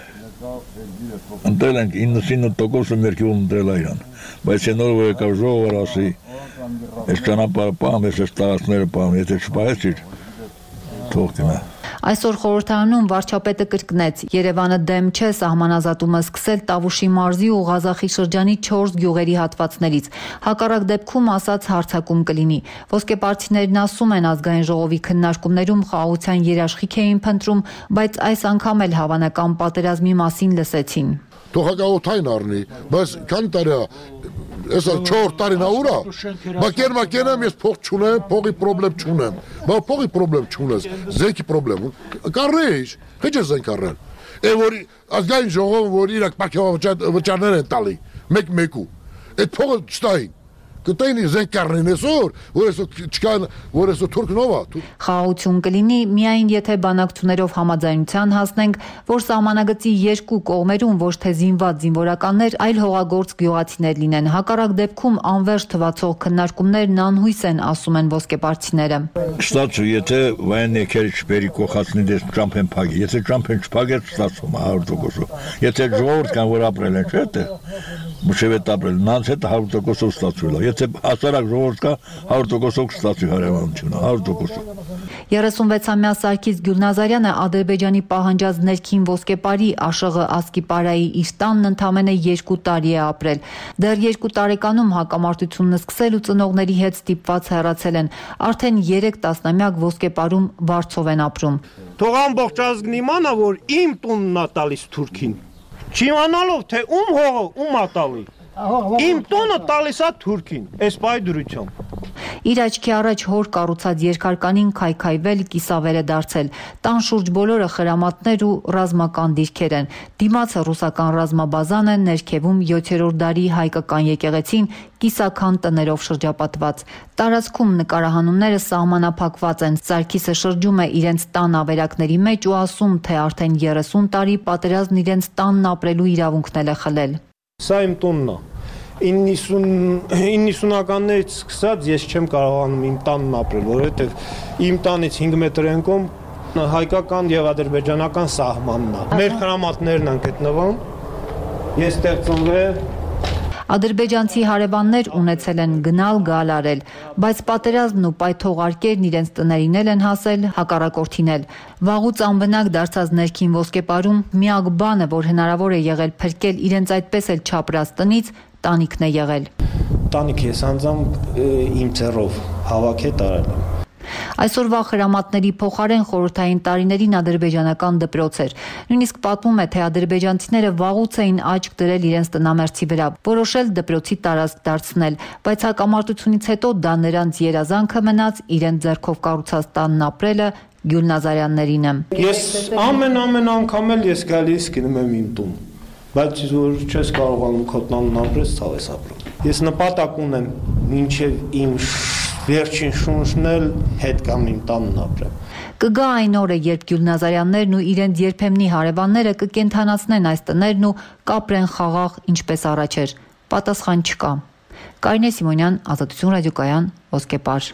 99% մերկյուն ընտրել իրան, բայց այն որ եկավ ժողովը ասի, այս ճանապարհը պահեմ, այս տարածքները պահեմ, եթե չպահեցիր, թող գնա։ Այսօր խորհրդարանում վարչապետը կրկնեց. Երևանը դեմ չէ սահմանազատումը սկսել Տավուշի մարզի ու Ղազախի շրջանի 4 գյուղերի հատվածներից։ Հակառակ դեպքում ասած հարձակում կլինի։ Ոսկեպարցիներն ասում են ազգային ժողովի քննարկումներում խաղաղության երաշխիք էին փնտրում, բայց այս անգամ էլ հավանական պատերազմի մասին լսեցին։ Թող հակաօթային առնի, բայց քանի տարի է Եսա 4 տարին աուրա, մակերմակենեմ ես փող չունեմ, փողի պրոբլեմ չունեմ, բա փողի պրոբլեմ չունես, զենքի պրոբլեմ, կարրեիշ, քիչ է զենք առել, որ ազգային ժողովը, որ իրակ պարքավաճարներ են տալի, մեկ-մեկու, այդ փողը չտային, կտային զենք կարնին այսօր, որ այսօր չկան, որ այսօր թուրքնով է։ Խաղաղություն կլինի միայն եթե բանակցություններով համաձայնության հասնենք, որ սահմանագծի երկու կողմերում ոչ թե զինված զինվորականներ, այլ հողագործ գյուղացիներ լինեն։ Հակառակ դեպքում անվերջ թվացող քննարկումներն անհույս են, ասում են ոսկեպարցիները։ Ստացու, եթե վայրենի քերիչբերի կողացնի դες ճամփեն փագի, եթե ճամփեն չփագեց, ստացվում է 100%։ Եթե ժողովուրդ կան որ ապրել են, չէ՞, մշևետ ապրել, նրանց հետ 100% ստացվել է։ Եթե ասարակ ժողովուրդ կա 100% կստացվի հարևանությունը, 100%։ 36-ամյա Սարգիս Գյուլնազարյանը Ադրբեջանի պահանջած ներքին ոսկեպարի Աշղ Ասկիպարայի իր տանն ընդամենը 2 տարի է ապրել։ Դեռ 2 տարեկանում հակամարտությունն սկսել ու ծնողների հետ ստիպված հեռացել են։ Արդեն 3 տասնամյակ ոսկեպարում վարձով են ապրում։ Թող ամբողջ ազգն իմանա, որ իմ տունն է տալիս թուրքին։ Չիմանալով թե ում հողը ում է տալի։ Իմ տոնը տալիս է թուրքին, այս պայդրությամբ։ Իր աչքի առաջ հոր կառուցած երկարկանին քայքայվել, կիսավեր է դարձել։ Տան շուրջ բոլորը խրամատներ ու ռազմական դիրքեր են։ Դիմացը ռուսական ռազմաբազան է, ներքևում 7-րդ դարի հայկական եկեղեցին կիսաքան տներով շրջապատված։ Տարածքում նկարահանումները սահմանափակված են։ Սարգիսը շրջում է իրենց տան ավերակների մեջ ու ասում, թե արդեն 30 տարի պատերազմն իրենց տանն ապրելու իրավունքն է խլել։ Սա իմ տունն է։ 90-ականներից սկսած ես չեմ կարողանում իմ տանն ապրել, որովհետև իմ տանից 5 մետր ենկում հայկական եւ ադրբեջանական սահմանն է։ Մեր հրամատներն են գտնվում։ Ես ստեղծվել Ադրբեջանցի հարևաններ ունեցել են գնալ գալ արել, բայց պատերազմն ու պայթողարկերն իրենց տներին են հասել, հակառակորդին էլ։ Վաղուց անբնակ դարձած ներքին ոսկեպարում միակ բանը, որ հնարավոր է եղել փրկել իրենց այդպես էլ չապրած տնից, տանիքն է եղել։ Տանիք ես անձամբ իմ ձեռով հավաք է տարել։ Այսօրվա խրամատների փոխարեն խորհրդային տարիներին ադրբեջանական դպրոց էր։ Նույնիսկ պատմում է, թե ադրբեջանցիները վաղուց էին աչք դրել իրենց տնամերձի վրա, որոշել դպրոցի տարածք դարձնել, բայց հակամարտությունից հետո դա նրանց երազանքը մնաց, իրենց ձեռքով կառուցած տանն ապրելը Գյուլնազարյաններին է։ Ես ամեն անգամ էլ ես գալիս գնում եմ իմ տուն, բայց որ չես կարողանում քո տանն ապրես, ցավ ես ապրում։ Ես նպատակ ունեմ մինչև իմ վերջին շունչն էլ հետ կամ իմ տանն ապրեմ։ Կգա այն օրը, երբ Գյուլնազարյաններն ու իրենց երբեմնի հարևանները կկենդանացնեն այս տներն ու կապրեն խաղաղ, ինչպես առաջ էր։ Պատասխան չկա։ Կարինե Սիմոնյան, Ազատություն ռադիոկայան, Ոսկեպար։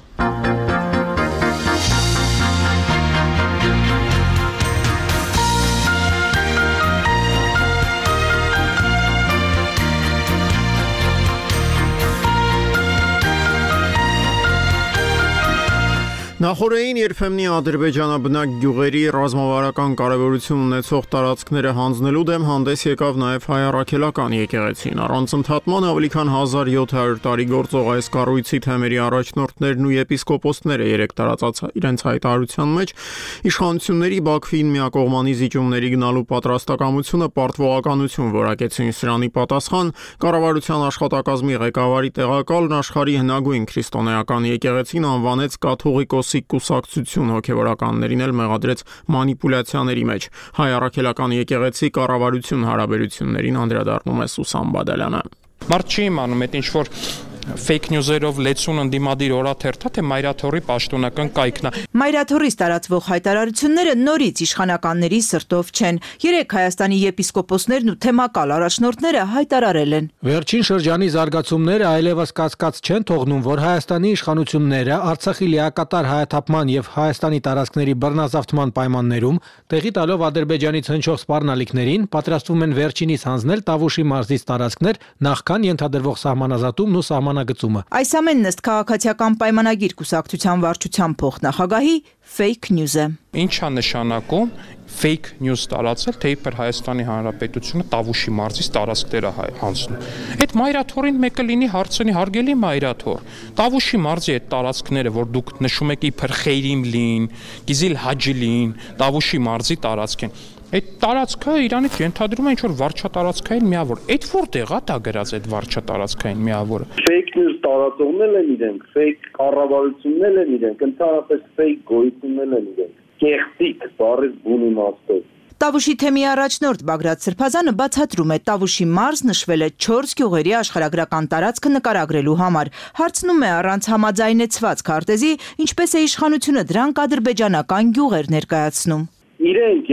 Նախորդային երբեմնի ադրբեջանաբնակ գյուղերի ռազմավարական կարևորություն ունեցող տարածքները հանձնելու դեմ հանդես եկավ նաև հայ առաքելական եկեղեցին։ Առանց ընդհատման ավելի քան 1700 տարի գործող այս կառույցի թեմերի առաջնորդներն ու եպիսկոպոսները երեք տարածած իրենց հայտարարության մեջ իշխանությունների Բաքվին միակողմանի զիջումների գնալու պատրաստակամությունը պարտվողականություն որակեցին։ Սրանի պատասխան կառավարության աշխատակազմի ղեկավարի տեղակալն աշխարհի հնագույն քրիստոնեական եկեղեցին անվանեց կաթողիկոս կուսակցություն, հոգևորականներին էլ մեղադրեց մանիպուլյացիաների մեջ։ Հայ առաքելական եկեղեցի կառավարություն հարաբերություններին անդրադառնում է Սուսան Բադալյանը։ Մարդ չի իմանում այդ ինչ որ fake news-երով լեցուն ընդդիմադիր օրաթերթա, թե Մայրաթորի պաշտոնական կայքն է։ Մայրաթորից տարածվող հայտարարությունները նորից իշխանականների սրտով չեն։ Երեք Հայաստանի եպիսկոպոսներն ու թեմակալ առաջնորդները հայտարարել են։ Վերջին շրջանի զարգացումները այլևս կասկած չեն թողնում, որ Հայաստանի իշխանությունները Արցախի լիակատար հայաթափման եւ Հայաստանի տարածքների բռնազավթման պայմաններում տեղի տալով Ադրբեջանից հնչող սպառնալիքներին պատրաստվում են վերջինիս հանձնել Տավուշի մարզից տարածքներ նախքան ենթադրվող սահմանազատումն ու Այս ամենն ըստ քաղաքացիական պայմանագիր կուսակցության վարչության փոխնախագահի fake news է։ Ինչ է նշանակում fake news տարածել, թե իբր Հայաստանի Հանրապետությունը Տավուշի մարզից տարածքներ է հանձնում։ Այդ Մայրաթորին մեկը լինի հարցնի հարգելի Մայրաթոր, Տավուշի մարզի այդ տարածքները, որ դուք նշում եք իբր Խեյրիմլին, Գիզիլ Հաջիլին, Տավուշի մարզի տարածք են։ Այդ տարածքը իրանից ենթադրում է ինչ որ վարչատարածքային միավոր։ Այդ որտեղ է դա գրած այդ վարչատարածքային միավորը։ Fake news տարածողներ են իրենք, fake կառավարություններ են իրենք, ընդհանրապես fake գոյություններ են իրենք։ Կեղծիք, բառից բուն իմաստով։ Տավուշի թեմի առաջնորդ Բագրատ Սրբազանը բացատրում է, Տավուշի մարզ նշվել է 4 գյուղերի աշխարհագրական տարածքը նկարագրելու համար։ Հարցնում է առանց համաձայնեցված քարտեզի, ինչպես է իշխանությունը դրանք ադրբեջանական գյուղեր ներկայացնում։ Իրենք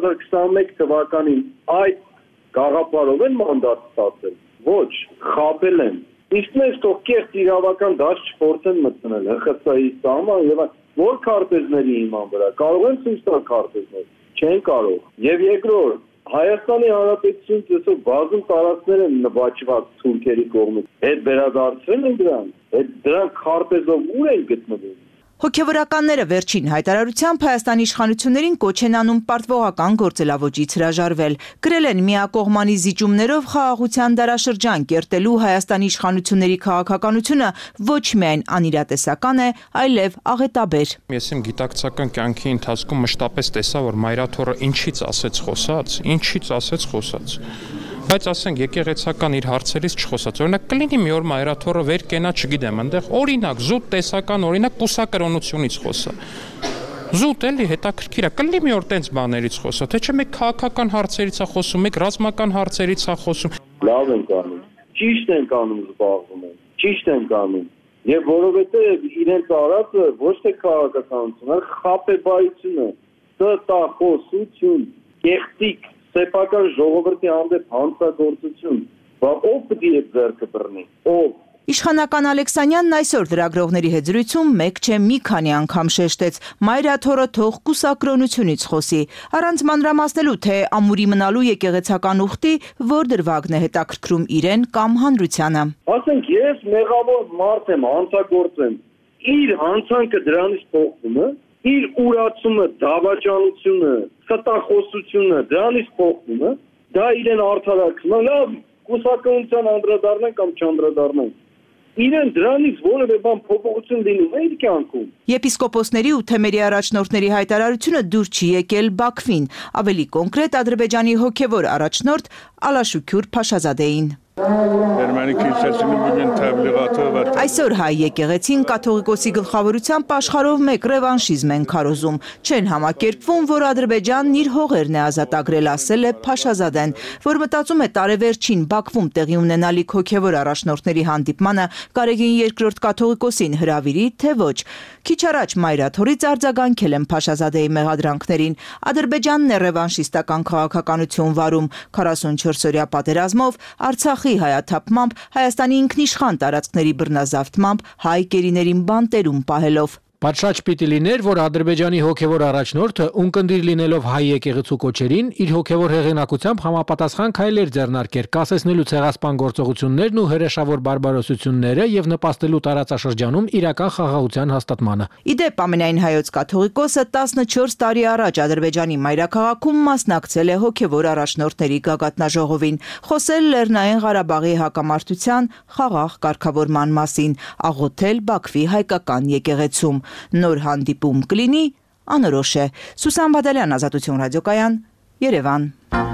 2021 թվականին այդ գաղափարով են մանդատ ստացել։ Ոչ, խաբել են։ Իսկ մեզ թող կեղծ իրավական դաշտ չփորձեն մտնել ՀԽՍՀ-ի սահման եւ որ քարտեզների հիման վրա կարող են ցույց տալ քարտեզներ, չեն կարող։ Եվ երկրորդ, Հայաստանի Հանրապետությունից այսօր բազում տարածքներ են նվաճված թուրքերի կողմից։ Այդ վերադարձրել են դրանք քարտեզով ուր են գտնվում։ Հոգևորականները վերջին հայտարարությամբ Հայաստանի իշխանություններին կոչ են անում պարտվողական գործելավոճից հրաժարվել։ Գրել են միակողմանի զիջումներով խաղաղության դարաշրջան կերտելու Հայաստանի իշխանությունների քաղաքականությունը ոչ միայն անիրատեսական է, այլև աղետաբեր։ Ես իմ գիտակցական կյանքի ընթացքում մշտապես տեսա, որ Մայրաթորը ինչից ասեց խոսած։ բայց ասենք եկեղեցական իր հարցերից չխոսած։ Օրինակ կլինի մի օր մայրաթորը վեր կենա, չգիտեմ, այնտեղ օրինակ զուտ տեսական օրինակ կուսակրոնությունից խոսա։ Զուտ էլի հետաքրքիր է, կլինի մի օր տենց բաներից խոսա, թե չէ մեկ քաղաքական հարցերից է խոսում, մեկ ռազմական հարցերից է խոսում։ Լավ ենք անում, ճիշտ ենք անում, զբաղվում են, ճիշտ ենք անում։ Եվ որովհետև իրենց արածը ոչ թե քաղաքականություն, այլ խաբեբայություն է, ստախոսություն, կեղծիք, սեփական ժողովրդի հանդեպ հանցագործություն, ով պետք է ձեռքը բռնի, ով։ Իշխանական Ալեքսանյանն այսօր լրագրողների հետ զրույցում մեկ չէ մի քանի անգամ շեշտեց մայրաթորը թող կուսակրոնությունից խոսի, առանց մանրամասնելու, թե ամուրի մնալու եկեղեցական ուխտի որ դրվագն է հետաքրքրում իրեն կամ հանրությանը։ Ասենք ես մեղավոր մարդ եմ, հանցագործ եմ, իր հանցանքը դրանից փոխվում է, իր ուրացումը, դավաճանությունը, ստախոսությունը դրանից փոխվում է, դա իրեն արդարացնում է, լավ, կուսակրոնության անդրադառնանք կամ չանդրադառնանք։ Իրեն դրանից որևէ բան փոփոխություն լինում է իր կյանքում։ Եպիսկոպոսների ու թեմերի առաջնորդների հայտարարությունը դուր չի եկել Բաքվին, ավելի կոնկրետ Ադրբեջանի հոգևոր առաջնորդ Ալաշուքյուր Փաշազադեին։ Այսօր հայ եկեղեցին կաթողիկոսի գլխավորությամբ աշխարհով մեկ ռևանշիզմ են քարոզում, չեն համակերպվում, որ Ադրբեջանն իր հողերն է ազատագրել, ասել է Փաշազադեն, որ մտածում է տարեվերջին Բաքվում տեղի ունենալիք հոգևոր առաջնորդների հանդիպմանը Գարեգին II կաթողիկոսին հրավիրի, թե ոչ։ Քիչ առաջ մայրաթորից արձագանքել են Փաշազադեի մեղադրանքներին։ Ադրբեջանն է ռևանշիստական քաղաքականություն վարում 44-օրյա պատերազմով, Արցախի հայաթափմամբ, Հայաստանի ինքնիշխան տարածքների բռնազավթմամբ, հայ գերիներին բանտերում պահելով։ Պատշաճ պիտի լիներ, որ Ադրբեջանի հոգևոր առաջնորդը ունկնդիր լինելով հայ եկեղեցու կոչերին, իր հոգևոր հեղինակությամբ համապատասխան քայլեր ձեռնարկեր, կասեցնելու ցեղասպան գործողություններն ու հրեշավոր բարբարոսությունները եւ նպաստելու տարածաշրջանում իրական խաղաղության հաստատմանը։ Իդեպ ամենայն հայոց կաթողիկոսը 14 տարի առաջ Ադրբեջանի մայրաքաղաքում մասնակցել է հոգևոր առաջնորդների գագաթնաժողովին, խոսել Լեռնային Ղարաբաղի հակամարտության խաղաղ կարգավորման մասին, աղոթել Բաքվի հայկական եկեղեցում։ Նոր հանդիպում կլինի, անորոշ է։ Սուսան Բադալյան, Ազատություն ռադիոկայան, Երևան։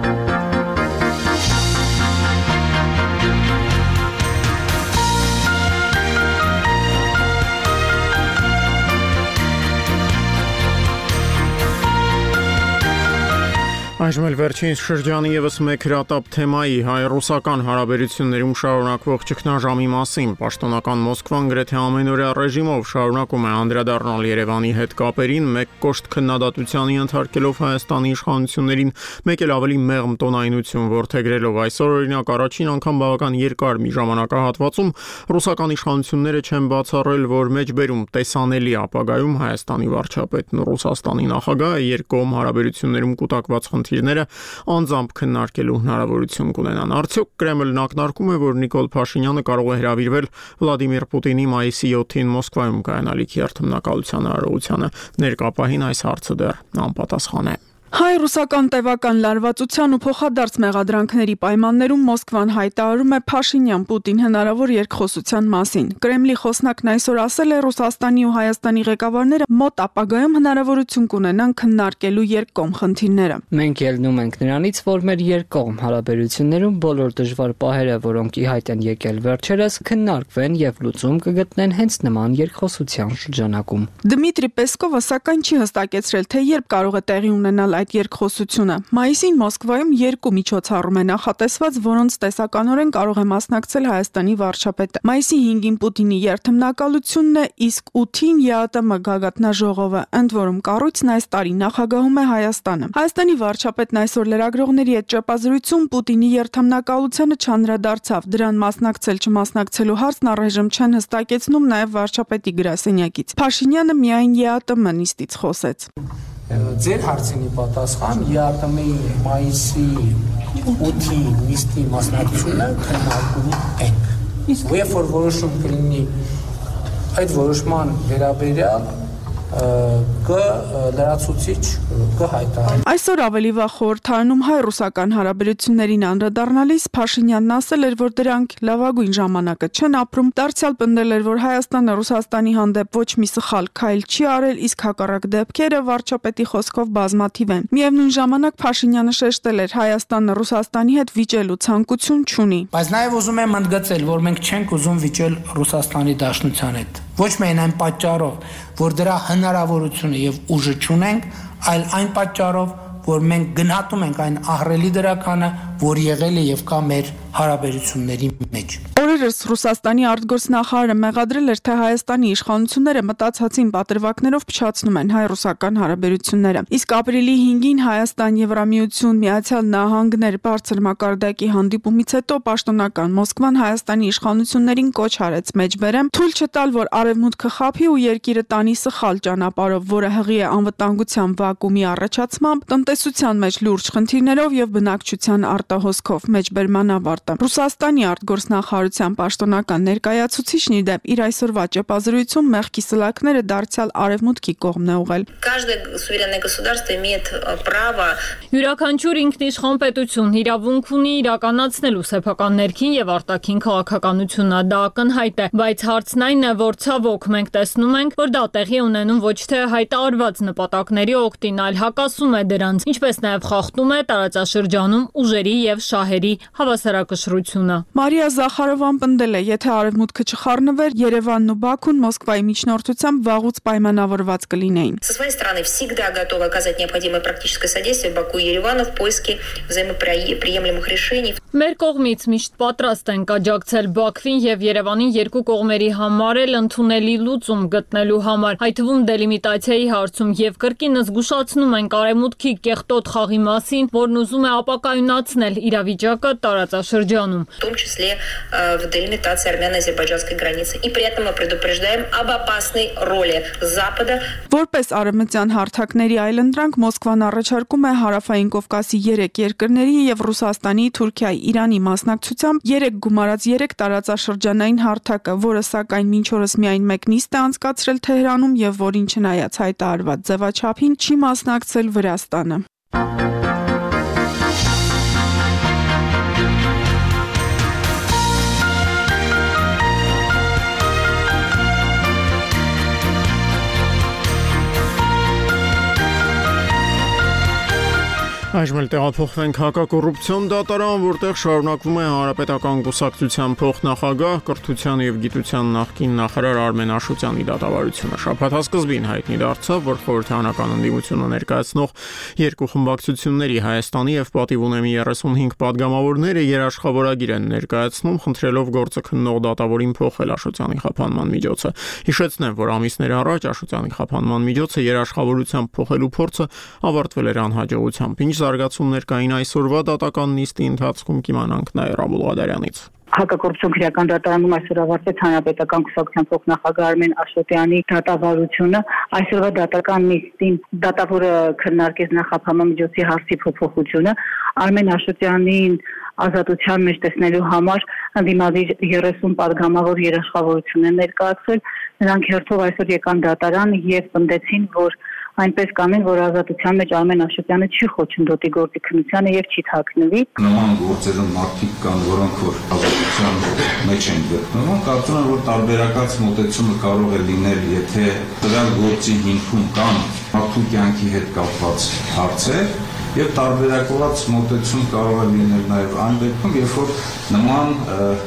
Այժմ էլ վերջին շրջանի եւս մեկ հրատապ թեմայի հայ-ռուսական հարաբերություններում շարունակվող ճգնաժամի մասին պաշտոնական Մոսկվան գրեթե ամենօրյա ռեժիմով շարունակում է անդրադառնալ Երևանի հետ կապերին, մեկ կոշտ քննադատությանի ենթարկելով Հայաստանի իշխանություններին, մեկ էլ ավելի մեղմ տոնայնություն որդեգրելով։ Այսօր օրինակ առաջին անգամ բավական երկար մի ժամանակահատվածում ռուսական իշխանությունները չեն բացառել, որ մեջբերում տեսանելի ապագայում Հայաստանի վարչապետն ու Ռուսաստանի նախագահը երկկողմ հարաբերություններում կուտակված խնդիրները անձամբ քննարկելու հնարավորություն կունենան։ Արդյոք Կրեմլն ակնարկում է, որ Նիկոլ Փաշինյանը կարող է հրավիրվել Վլադիմիր Պուտինի մայիսի 7-ին Մոսկվայում կայանալիք երթմնակալության արարողությանը։ Ներկապահին այս հարցը դեռ անպատասխան է։ Հայ-ռուսական տևական լարվածության ու փոխադարձ մեղադրանքների պայմաններում Մոսկվան հայտարարում է Փաշինյան-Պուտին հնարավոր երկխոսության մասին։ Կրեմլի խոսնակն այսօր ասել է Ռուսաստանի ու Հայաստանի ղեկավարները մոտ ապագայում հնարավորություն կունենան քննարկելու երկկողմ խնդիրները։ Մենք ելնում ենք նրանից, որ մեր երկկողմ հարաբերություններում բոլոր դժվար պահերը, որոնք ի հայտ են եկել վերջերս, քննարկվեն եւ լուծում կգտնեն հենց նման երկխոսության շրջանակում։ Դմիտրի Պեսկովը սակայն չի հստակեցրել, թե երբ կարող է տեղի ունենալ այդ երկխոսությունը։ Մայիսին Մոսկվայում երկու միջոցառում է նախատեսված, որոնց տեսականորեն կարող է մասնակցել Հայաստանի վարչապետը։ Մայիսի 5-ին Պուտինի երթմնակալությունն է, իսկ 8-ին ԵԱՏՄ գագաթնաժողովը, ընդ որում կառույցն այս տարի նախագահում է Հայաստանը։ Հայաստանի վարչապետն այսօր լրագրողների հետ ճեպազրույցում Պուտինի երթմնակալությանը չանդրադարձավ։ Դրան մասնակցել-չմասնակցելու հարցն առայժմ չեն հստակեցնում նաև վարչապետի գրասենյակից։ Փաշինյանը միայն ԵԱՏՄ նիստից խոսեց։ Ձեր հարցինի պատասխան ԵԱՏՄ-ի մայիսի 8-ի նիստի մասնակցությունը քննարկում ենք։ Իսկ երբ որ որոշում կլինի այդ որոշման վերաբերյալ լրացուցիչ կհայտարարի։ Այսօր ավելի վաղ խորհրդարանում հայ-ռուսական հարաբերություններին անդրադառնալիս Փաշինյանն ասել էր, որ դրանք լավագույն ժամանակը չեն ապրում, դարձյալ պնդել էր, որ Հայաստանը Ռուսաստանի հանդեպ ոչ մի սխալ քայլ չի արել, իսկ հակառակ դեպքերը վարչապետի խոսքով բազմաթիվ են։ Միևնույն ժամանակ Փաշինյանը շեշտել էր, Հայաստանը Ռուսաստանի հետ վիճելու ցանկություն չունի։ Բայց նաև ուզում եմ ընդգծել, որ մենք չենք ուզում վիճել Ռուսաստանի Դաշնության հետ։ Ոչ միայն այն պատճառով, որ դրա հնարավորությունը եւ ուժը չունենք, այլ այն պատճառով, որ մենք գնահատում ենք այն ահռելի դրականը, որ եղել է եւ կա մեր հարաբերությունների մեջ։ Օրերս Ռուսաստանի արտգործնախարարը մեղադրել էր, թե Հայաստանի իշխանությունները մտածածին պատրվակներով փչացնում են հայ-ռուսական հարաբերությունները։ Իսկ ապրիլի 5-ին Հայաստան-Եվրամիություն Միացյալ Նահանգներ բարձր մակարդակի հանդիպումից հետո պաշտոնական Մոսկվան Հայաստանի իշխանություններին կոչ արեց մեջբերեմ, թույլ չտալ, որ Արևմուտքը խաբի ու երկիրը տանի սխալ ճանապարհով, որը հղի է անվտանգության վակուումի առաջացմամբ, տնտեսության մեջ լուրջ խնդիրներով եւ բնակչության արտահոսքով մեջբերման ավարտը։ Ռուսաստանի արտգործնախարարության պաշտոնական ներկայացուցիչն ի դեպ իր այսօրվա ճեպազրույցում մեղքի սլաքները դարձյալ Արևմուտքի կողմն է ուղղել։ Каждое суверенное государство имеет право Յուրաքանչյուր ինքնիշխան պետություն իրավունք ունի իրականացնելու սեփական ներքին եւ արտաքին քաղաքականությունը, դա ակնհայտ է, բայց հարցն այն է, որ ցավոք մենք տեսնում ենք, որ դա տեղի ունենում ոչ թե հայտարարված նպատակների օգտին, այլ հակասում է դրանց, ինչպես նաեւ խախտում է տարածաշրջանում ուժերի եւ шահերի հավասարակշռությունը։ Մարիա Զախարովան պնդել է, եթե Արևմուտքը չխառնվեր, Երևանն ու Բաքուն Մոսկվայի միջնորդությամբ վաղուց պայմանավորված կլինեին։ Со своей стороны всегда готовы оказать необходимое практическое содействие Баку и Еревану в поиске взаимоприемлемых решений. Մեր կողմից միշտ պատրաստ ենք աջակցել Բաքվին եւ Երևանին երկու կողմերի համար էլ ընդունելի լուծում գտնելու համար, այդ թվում դելիմիտացիայի հարցում եւ կրկին զգուշացնում ենք Արևմուտքի կեղտոտ խաղի մասին, որն ուզում է ապակայունացնել իրավիճակը տարածաշրջանում, в том числе в делимитации армяно-азербайджанской границы. И при этом мы предупреждаем об опасной роли Запада. Որպես արևմտյան հարթակների այլընտրանք Մոսկվան առաջարկում է Հարավային Կովկասի 3 երկրների եւ Ռուսաստանի, Թուրքիայի, Իրանի մասնակցությամբ 3 գումարած 3 տարածաշրջանային հարթակը, որը սակայն մինչ օրս միայն մեկ նիստ է անցկացրել Թեհրանում եւ որին չնայած հայտարարված ձևաչափին չի մասնակցել Վրաստանը։ Այժմ էլ տեղափոխվենք հակակոռուպցիոն դատարան, որտեղ շարունակվում է Հանրապետական կուսակցության փոխնախագահ, կրթության եւ գիտության նախկին նախարար Արմեն Աշոտյանի դատավարությունը։ Շաբաթ սկզբին հայտնի դարձավ, որ խորհրդարանական ընդդիմությունը ներկայացնող երկու խմբակցությունների Հայաստանի եւ պատիվ ունեմի 35 падգամավորները երաշխավորագիր են ներկայացնում, խնդրելով գործը քննող դատավորին փոխել Աշոտյանի խափանման միջոցը։ Հիշեցնեմ, որ ամիսներ առաջ Աշոտյանի խափանման միջոցը երաշխավորությամբ փոխելու փորձը ավարտվել էր անհաջողությամբ։ Ինչ զարգացումներ կային այսօրվա դատական նիստի ընթացքում կիմանանք Նաիրա Աբուլղադարյանից։ Հակակոռուպցիոն քրեական դատարանում այսօր ավարտվեց Հանրապետական կուսակցության փոխնախագահ Արմեն Աշոտյանի դատավարությունը։ Այսօրվա դատական նիստին դատավորը քննարկեց նախապահման միջոցի հարցի փոփոխությունը։ Արմեն Աշոտյանին ազատության մեջ տեսնելու համար ընդդիմադիր 30 падգամավոր երաշխավորություն են ներկայացրել։ Նրանք հերթով այսօր եկան դատարան եւ պնդեցին, որ այնպես կանեն, որ ազատության մեջ Արմեն Աշոտյանը չի խոչընդոտի գործի քննությանը եւ չի թաքնվի։ Նման գործերում մարդիկ կան, որոնք որ ազատության մեջ են գտնվում, կարծում եմ, որ տարբերակած մոտեցումը կարող է լինել, եթե դրա գործի հիմքում կան մարդու կյանքի հետ կապված հարցեր, եւ տարբերակված մոտեցում կարող է լինել նաեւ այն դեպքում, երբ որ նման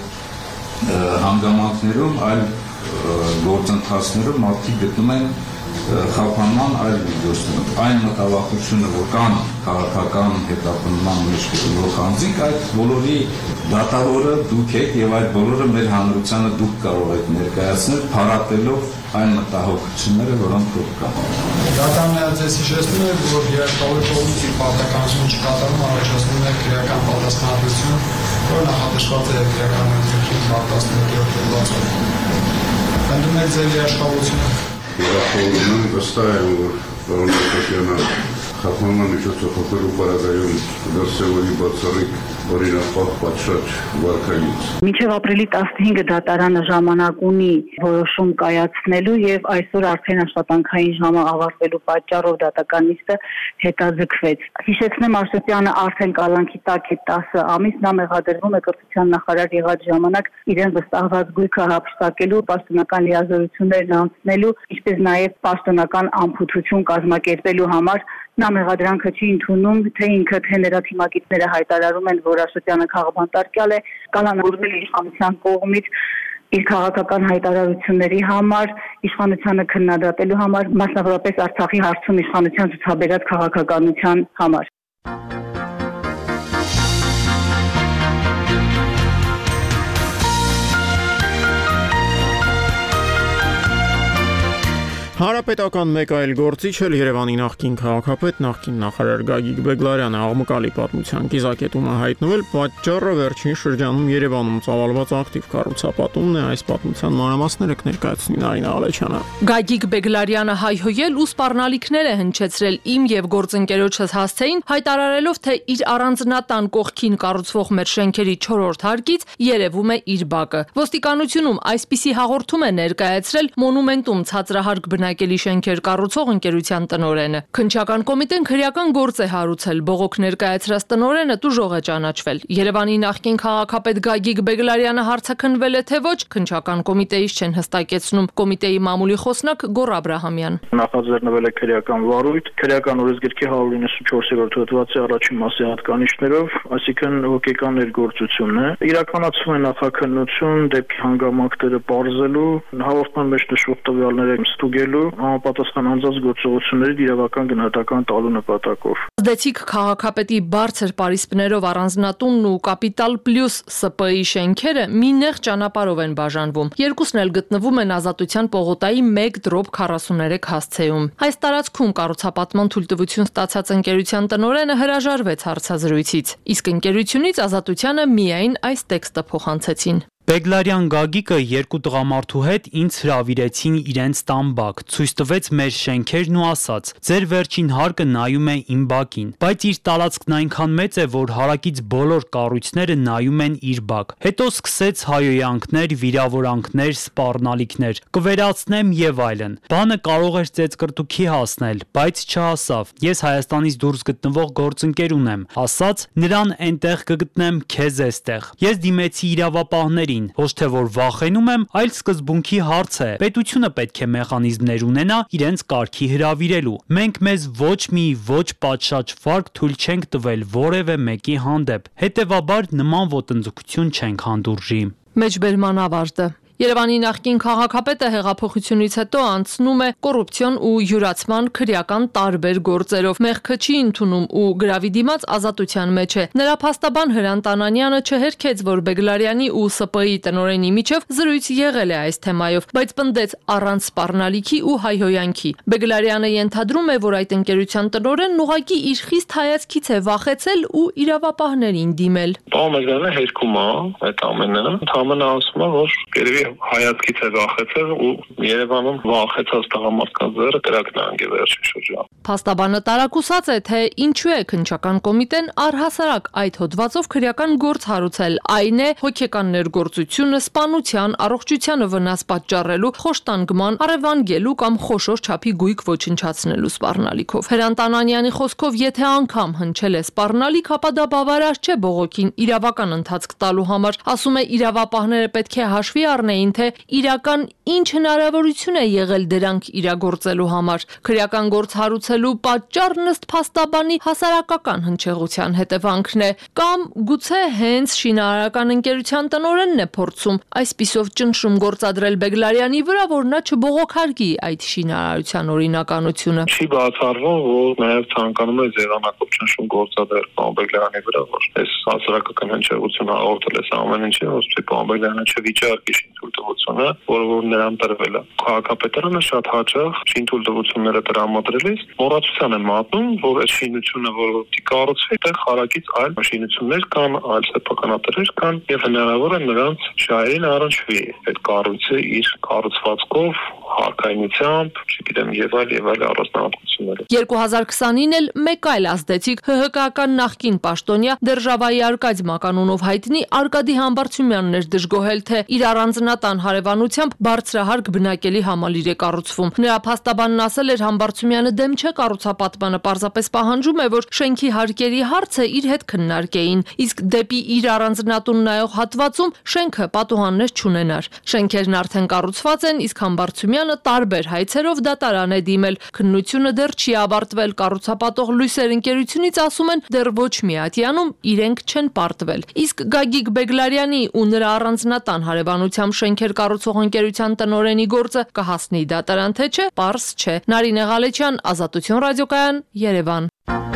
հանգամանքներում այլ գործընթացներում մարդիկ գտնում են խափանման այլ միջոցներ։ Այն մտավախությունը, որ կան քաղաքական հետապնդման մեջ գտնվող անձինք, այդ բոլորի դատավորը դուք եք եւ այդ բոլորը մեր հանրությանը դուք կարող եք ներկայացնել, փառատելով այն մտահոգությունները, որոնք որ կան։ Դատարանը ձեզ հիշեցնում է, որ երաշխավորի կողմից իր պարտականությունը չկատարում առաջացնում է քրեական պատասխանատվություն, որը նախատեսված է քրեական ընտրությունից մարտահրավերների դեպքում։ Ընդունում եք ձեր երաշխավորությունը։ Երաշխավորում վստահ եմ, որ պարոն Աշոտյանը Խափանման միջոցով խփելու պարագայում դրսևորի բացառիկ օրինապատ պատշաճ վարկայից։ Մինչև ապրիլի 15-ը դատարանը ժամանակ ունի որոշում կայացնելու եւ այսօր արդեն աշխատանքային ժամը ավարտվելու պատճառով դատական նիստը հետաձգվեց։ Հիշեցնեմ, Արշակյանը արդեն կալանքի տակ է 10 ամիս, նա մեղադրվում է կրթության նախարար եղած ժամանակ իրեն վստահված գույքը հափշտակելու, պաշտոնական լիազորություններն անցնելու, ինչպես նաեւ պաշտոնական անփութություն կազմակերպելու համար։ Նա մեղադրանքը չի ընդունում, թե ինքը թե նրա թիմակիցները հայտարարում են, որ Աշոտյանը քաղաքապետարյալ է, կալանավորվել է իշխանության կողմից իր քաղաքական հայտարարությունների համար, իշխանությանը քննադատելու համար, մասնավորապես Արցախի հարցում իշխանության ցուցաբերած քաղաքականության համար։ Հանրապետական մեկ այլ գործիչ էլ Երևանի նախկին քաղաքապետ, նախկին նախարար Գագիկ Բեգլարյանը աղմկալի պատմության կիզակետում է հայտնվել, պատճառը վերջին շրջանում Երևանում ծավալված ակտիվ կառուցապատումն է, այս պատմության մանրամասները կներկայացնի Նարինե Ալեչյանը։ Գագիկ Բեգլարյանը հայհոյել ու սպառնալիքներ է հնչեցրել իմ եւ գործընկերոջս հասցեին, հայտարարելով, թե իր առանձնատան կողքին կառուցվող մեր շենքերի 4-րդ հարկից երևում է իր բակը։ Ոստիկանությունում այսպիսի հաղորդում է ներկայացրել Մոնումենտում ցածրահարկ բնակելի շենքեր կառուցող ընկերության տնօրենը։ Քննչական կոմիտեն քրեական գործ է հարուցել, բողոք ներկայացրած տնօրենը տուժող է ճանաչվել։ Երևանի նախկին քաղաքապետ Գագիկ Բեգլարյանը հարցաքննվել է թե ոչ, քննչական կոմիտեից չեն հստակեցնում կոմիտեի մամուլի խոսնակ Գոռ Աբրահամյան։ Նախաձեռնվել է քրեական վարույթ, քրեական օրենսգրքի 194-րդ հոդվածի առաջին մասի հատկանիշներով, այսինքն հոգեկան ներգործությունն է։ Իրականացվում է նախաքննություն դեպքի հանգամանքները պարզելու, հաղորդման մեջ նշվող տվյալները ստուգելու, համապատասխան անձանց գործողությունների իրավական գնահատական տալու նպատակով։ Ազդեցիկ քաղաքապետի բարձր պարիսպներով առանձնատունն ու Կապիտալ Պլյուս ՍՊ-ի շենքերը մի նեղ ճանապարհով են բաժանվում։ Երկուսն էլ գտնվում են Ազատության պողոտայի 1/43 հասցեում։ Այս տարածքում կառուցապատման թույլտվություն ստացած ընկերության տնօրենը հրաժարվեց հարցազրույցից, իսկ ընկերությունից Ազատությանը միայն այս տեքստը փոխանցեցին։ Բեգլարյան Գագիկը երկու տղամարդու հետ ինձ հրավիրեցին իրենց տան բակ, ցույց տվեց մեր շենքերն ու ասաց. «Ձեր վերջին հարկը նայում է իմ բակին, բայց իր տարածքն այնքան մեծ է, որ հարակից բոլոր կառույցները նայում են իր բակ»։ Հետո սկսեց հայոյանքներ, վիրավորանքներ, սպառնալիքներ, կվերացնեմ եւ այլն։ Բանը կարող էր ծեծկռտուքի հասնել, բայց չհասավ։ Ես Հայաստանից դուրս գտնվող գործընկեր ունեմ, ասաց. «Նրան այնտեղ կգտնեմ, քեզ էստեղ»։ Ես դիմեցի իրավապահներին, ոչ թե որ վախենում եմ, այլ սկզբունքի հարց է։ Պետությունը պետք է մեխանիզմներ ունենա իրենց կարգի հրավիրելու։ Մենք մեզ ոչ պատշաճ վարկ թույլ չենք տվել որևէ մեկի հանդեպ։ Հետևաբար նման ոտնձգություն չենք հանդուրժի։ Մեջբերման ավարտը։ Երևանի նախկին քաղաքապետը հեղափոխությունից հետո անցնում է կոռուպցիոն ու յուրացման քրեական տարբեր գործերով։ Մեղքը չի ընդունում ու գրավի դիմաց ազատության մեջ է։ Նրա փաստաբան Հրանտ Անանյանը չհերքեց, որ Բեգլարյանի ու ՍՊ-ի տնօրենի միջև զրույց եղել է այս թեմայով, բայց պնդեց առանց սպառնալիքի ու հայհոյանքի։ Բեգլարյանը ենթադրում է, որ այդ ընկերության տնօրենն ուղղակի իր խիստ հայացքից է վախեցել ու իրավապահներին դիմել։ Բամերանը հերքում է այդ ամենը, ընդհանրապես ասում է, որ գերեւի հայացքից է վախեցել ու Երևանում վախեցած տղամարդկանց ձեռը կրակնանգ է վերջին շրջանում։ Փաստաբանը տարակուսած է, թե ինչու է քննչական կոմիտեն առհասարակ այդ հոդվածով քրեական գործ հարուցել, այն է հոգեկան ներգործությունը, սպանության, առողջությանը վնաս պատճառելու, խոշտանգման, առևանգելու կամ խոշոր չափի գույք ոչնչացնելու սպառնալիքով։ Հրանտ Անանյանի խոսքով, եթե անգամ հնչել է սպառնալիք, ապա դա բավարար չէ բողոքին իրավական ընթացք տալու համար։ Ասում է, իրավապահները պետք է հաշվի առնեին, թե իրական ինչ հնարավորություն է եղել դրանք իրագործելու համար։ Քրեական գործ հարուցելու պատճառն ըստ փաստաբանի հասարակական հնչեղության հետևանքն է, կամ գուցե հենց շինարարական ընկերության տնօրենն է փորձում այսպիսով ճնշում գործադրել Բեգլարյանի վրա, որ նա չբողոքարկի այդ շինարարության օրինականությունը։ Չի բացառվում, որ նաև ցանկանում է ձեռանակով ճնշում գործադրել Բեգլարյանի վրա, որ այս հասարակական հնչեղությունը հաղորդել է ամեն ինչի, որ Բեգլարյանը չվիճարկի շինթույլտվությունը, որը նրան տրվել է։ Քաղաքապետարանը շատ հաճախ շինթույլտվությունները տրամադրելիս մոռացության է մատնում, որ այդ շինությունը, որը կառուցվի, այդտեղ հարակից այլ շինություններ կան, այլ սեփականատերեր կան, եւ հնարավոր է նրանց շահերին առնչվի այդ կառույցը իր կառուցվածքով, հարկայնությամբ, չգիտեմ, եւ այլ առանձնահատկություններով։ 2029-ին էլ մեկ այլ ազդեցիկ ՀՀԿ-ական նախկին պաշտոնյա Դերժավայի Արկադի Մականունով հայտնի Արկադի Համբարձումյանն էր դժգոհել, թե իր առանձնատան հարևանությամբ բարձրահարկ բնակելի համալիր է կառուցվում։ Նրա փաստաբանն ասել էր, Համբարձումյանը դեմ չէ կառուցապատմանը, պարզապես պահանջում է, որ շենքի հարկերի հարցը իր հետ քննարկեին, իսկ դեպի իր առանձնատուն նայող հատվածում շենքը պատուհաններ չունենար։ Շենքերն արդեն կառուցված են, իսկ Համբարձումյանը տարբեր հայցերով դատարան է դիմել։ Քննությունը դեռ չի ավարտվել, կառուցապատող լույսեր ընկերությունից ասում են, դեռ ոչ մի ատյանում իրենք չեն պարտվել։ Իսկ Գագիկ Բեգլարյանի ու նրա առանձնատան հարևանությամբ շենքեր կառուցող ընկերության տնօրենի գործը կհասնի դատարան թե չէ, պարզ չէ։ Նարինե Ղալեչյան, Ազատություն ռադիոկայան, Երևան։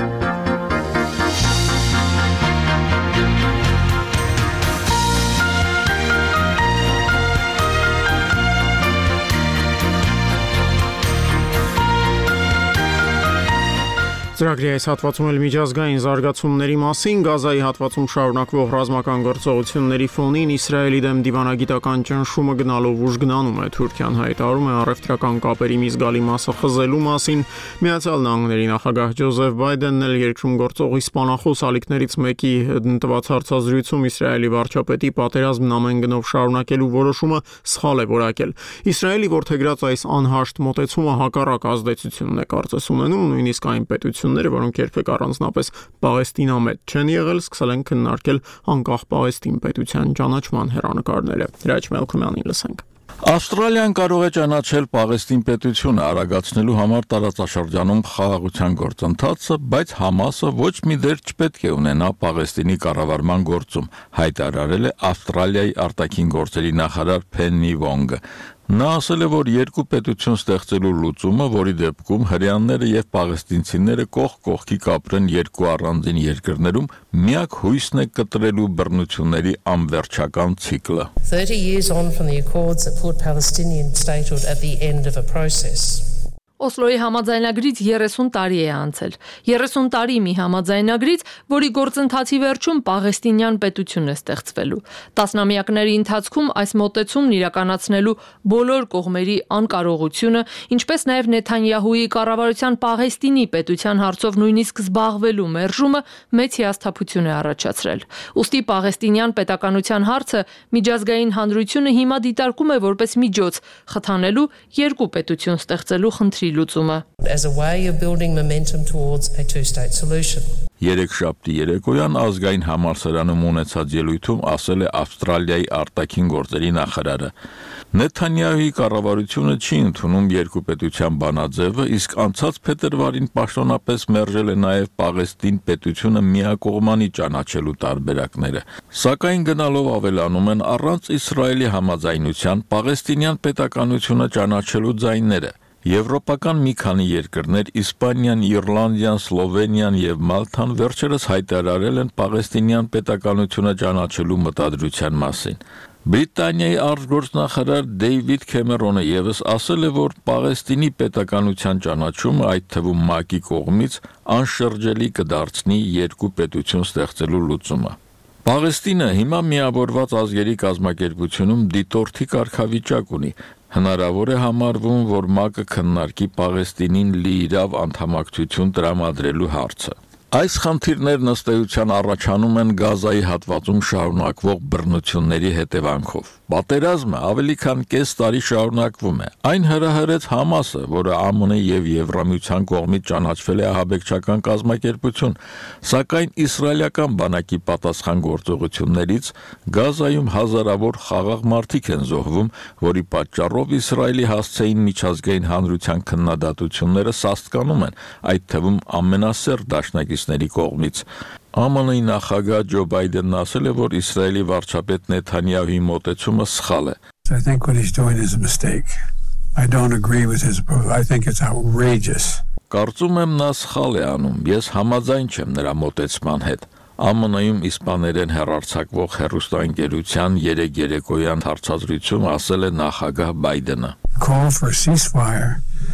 Ծրագրի այս հատվածում էլ միջազգային զարգացումների մասին Գազայի հատվածում շարունակվող ռազմական գործողությունների ֆոնին Իսրայելի դեմ դիվանագիտական ճնշումը գնալով ուժգնանում է։ Թուրքիան հայտարարում է առևտրական կապերի մի զգալի մասը խզելու մասին։ Միացյալ Նահանգների նախագահ Ջոզեֆ Բայդենն էլ երկրում գործող իսպանախոս ալիքներից մեկի տված հարցազրույցում Իսրայելի վարչապետի պատերազմն ամեն գնով շարունակելու որոշումը սխալ է որակել։ Իսրայելի որդեգրած այս անհաշտ մոտեցումը հակառակ ազդեցությունն է կարծես ունենում, նույնիսկ այն պետությունները, որոնք երբեք առանձնապես Պաղեստինամետ չեն եղել, սկսել են քննարկել անկախ Պաղեստին պետության ճանաչման հեռանկարները։ Հրաչ Մելքոմյանին լսենք։ Ավստրալիան կարող է ճանաչել Պաղեստին պետությունը արագացնելու համար տարածաշրջանում խաղաղության գործընթացը, բայց Համասը ոչ մի դեր չպետք է ունենա Պաղեստինի կառավարման գործում, հայտարարել է Ավստրալիայի արտաքին գործերի նախարար Փեննի Վոնգը։ Նա ասել է, որ երկու պետություն ստեղծելու լուծումը, որի դեպքում հրեաները եւ պաղեստինցիները կողք կողքի կապրեն երկու առանձին երկրներում, միակ հույսն է կտրելու բռնությունների անվերջական ցիկլը։ 30 years on from the accords that put Palestinian statehood at the end of a process. Օսլոյի համաձայնագրից 30 տարի է անցել։ 30 տարի մի համաձայնագրից, որի գործընթացի վերջում Պաղեստինյան պետություն է ստեղծվելու։ Տասնամյակների ընթացքում այս մոտեցումն իրականացնելու բոլոր կողմերի անկարողությունը, ինչպես նաև Նեթանյահուի կառավարության Պաղեստինի պետության հարցով նույնիսկ զբաղվելու մերժումը մեծ հիասթափություն է առաջացրել։ Ուստի Պաղեստինյան պետականության հարցը միջազգային հանրությունը հիմա դիտարկում է որպես միջոց խթանելու երկու պետություն ստեղծելու խնդրի լուծումը։ As a way of building momentum towards a two-state solution. Երեքշաբթի երեկոյան ազգային համալսարանում ունեցած ելույթում ասել է Ավստրալիայի արտաքին գործերի նախարարը։ Նեթանյահուի կառավարությունը չի ընդունում երկու պետության բանաձևը, իսկ անցած փետրվարին պաշտոնապես մերժել է նաև Պաղեստին պետությունը միակողմանի ճանաչելու տարբերակները։ Սակայն գնալով ավելանում են առանց Իսրայելի համաձայնության Պաղեստինյան պետականությունը ճանաչելու ձայները։ Եվրոպական մի քանի երկրներ Իսպանիան, Իռլանդիան, Սլովենիան եւ Մալթան վերջերս հայտարարել են Պաղեստինյան պետականությունը ճանաչելու մտադրության մասին։ Բրիտանիայի արտգործնախարար Դեյվիդ Քեմերոնը եւս ասել է, որ Պաղեստինի պետականության ճանաչումը, այդ թվում ՄԱԿ-ի կողմից, անշրջելի կդարձնի երկու պետություն ստեղծելու լուծումը։ Պաղեստինը հիմա միավորված ազգերի կազմակերպությունում դիտորդի կարգավիճակ ունի։ Հնարավոր է համարվում, որ ՄԱԿ-ը քննարկի Պաղեստինին լիիրավ անդամակցություն տրամադրելու հարցը։ Այս խնդիրներն ըստ էության առաջանում են Գազայի հատվածում շարունակվող բռնությունների հետևանքով։ Պատերազմը ավելի քան կես տարի շարունակվում է։ Այն հրահրեց Համասը, որը ԱՄՆ եւ Եվրամիության կողմից ճանաչվել է ահաբեկչական կազմակերպություն, սակայն իսրայելական բանակի պատասխան գործողություններից Գազայում հազարավոր խաղաղ մարդիկ են զոհվում, որի պատճառով Իսրայելի հասցեին միջազգային հանրության քննադատությունները սաստկանում են, այդ թվում ամենասեր դաշնակիցների կողմից։ ԱՄՆ-ի նախագահ Ջո Բայդենն ասել է, որ Իսրայելի վարչապետ Նեթանյահուի մոտեցումը սխալ է։ I think what he's doing is a mistake. I don't agree with his approach. I think it's outrageous. Կարծում եմ նա սխալ է անում։ Ես համաձայն չեմ նրա մոտեցման հետ։ ԱՄՆ-ում իսպաներեն հեռարձակվող հեռուստաընկերության երեկոյան հարցազրույցում ասել է նախագահ Բայդենը. Call for a ceasefire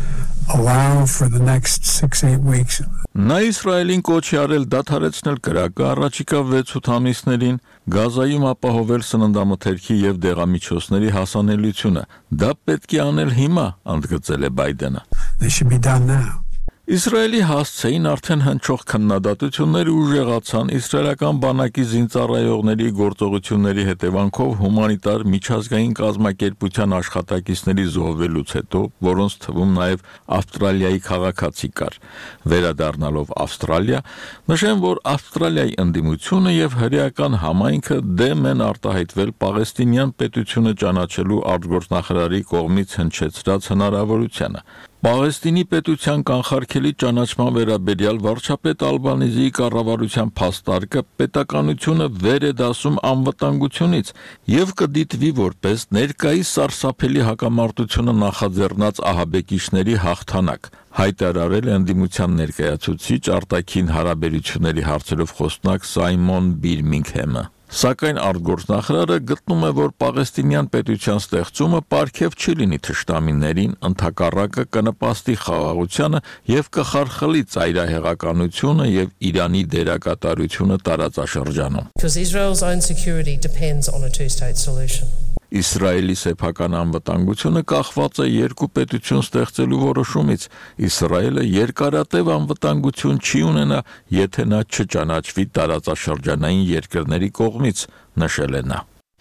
allow for the next 6-8 weeks. Նա Իսրայելին կոչ արել դադարեցնել կրակը առաջիկա 6-8 ամիսներին, Գազայում ապահովել սննդամթերքի եւ դեղամիջոցների հասանելիությունը։ Դա պետք է անել հիմա, ընդգծել է Բայդենը։ They should be done now. Իսրայելի հասցեին արդեն հնչող քննադատությունները ուժեղացան իսրայելական բանակի զինծառայողների գործողությունների հետևանքով հումանիտար միջազգային կազմակերպության աշխատակիցների զոհվելուց հետո, որոնց թվում նաև Ավստրալիայի քաղաքացի կար։ Վերադառնալով Ավստրալիա, նշեմ, որ Ավստրալիայի ընդդիմությունը եւ հրեական համայնքը դեմ են արտահայտվել Պաղեստինյան պետությունը ճանաչելու արտգործնախարարի կողմից հնչեցրած հնարավորությանը։ Պաղեստինի պետության կանխարգելի ճանաչման վերաբերյալ վարչապետ Ալբանիզիի կառավարության փաստարկը պետականությունը վեր է դասում անվտանգությունից եւ կդիտվի որպես ներկայիս սարսափելի հակամարտությունը նախաձեռնած ահաբեկիչների հաղթանակ, հայտարարել է ընդդիմության ներկայացուցիչ արտաքին հարաբերությունների հարցերով խոսնակ Սայմոն Բիրմինգհեմը։ Սակայն արտգործնախարարը գտնում է, որ Պաղեստինյան պետության ստեղծումը պարգև չի լինի թշնամիներին, ընդհակառակը կնպաստի խաղաղությանը եւ կխարխլի ծայրահեղականությունը եւ Իրանի դերակատարությունը տարածաշրջանում։ Because Israel's own security depends on a two-state solution. Իսրայելի սեփական անվտանգությունը կախված է երկու պետություն ստեղծելու որոշումից։ Իսրայելը երկարատև անվտանգություն չի ունենա, եթե նա չճանաչվի տարածաշրջանային երկրների կողմից, նշել է նա։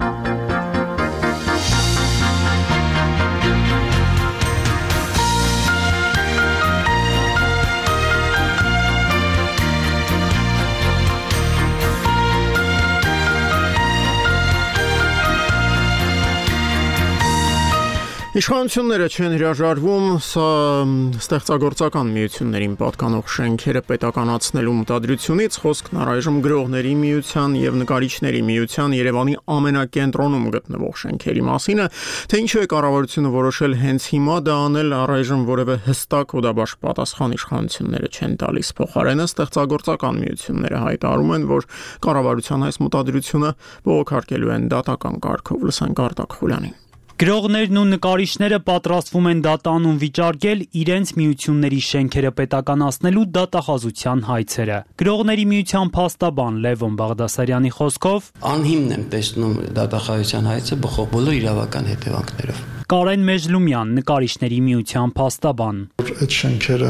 Իշխանությունները չեն հրաժարվում ստեղծագործական միություններին պատկանող շենքերը պետականացնելու մտադրությունից, խոսքն առայժմ գրողների միության եւ նկարիչների միության Երևանի ամենակենտրոնում գտնվող շենքերի մասին է, թե ինչու է կառավարությունը որոշել հենց հիմա դա անել, առայժմ որևէ հստակ օդաբաշխ պատասխան իշխանությունները չեն տալիս։ Փոխարենը ստեղծագործական միությունները հայտարարում են, որ կառավարության այս մտադրությունը բողոքարկելու են դատական կարգով։ Լսենք Արտակ Խուլյանին։ Գրողներն ու նկարիչները պատրաստվում են դատանուն վիճարկել իրենց միությունների շենքերը պետականացնելու դատախազության հայցերը։ Գրողների միության փաստաբան Լևոն Բաղդասարյանի խոսքով անհիմն եմ տեսնում դատախազության հայցը բոլոր իրավական հետևանքներով։ Կարեն Մեժլումյան, նկարիչների միության փաստաբան։ Այդ շենքերը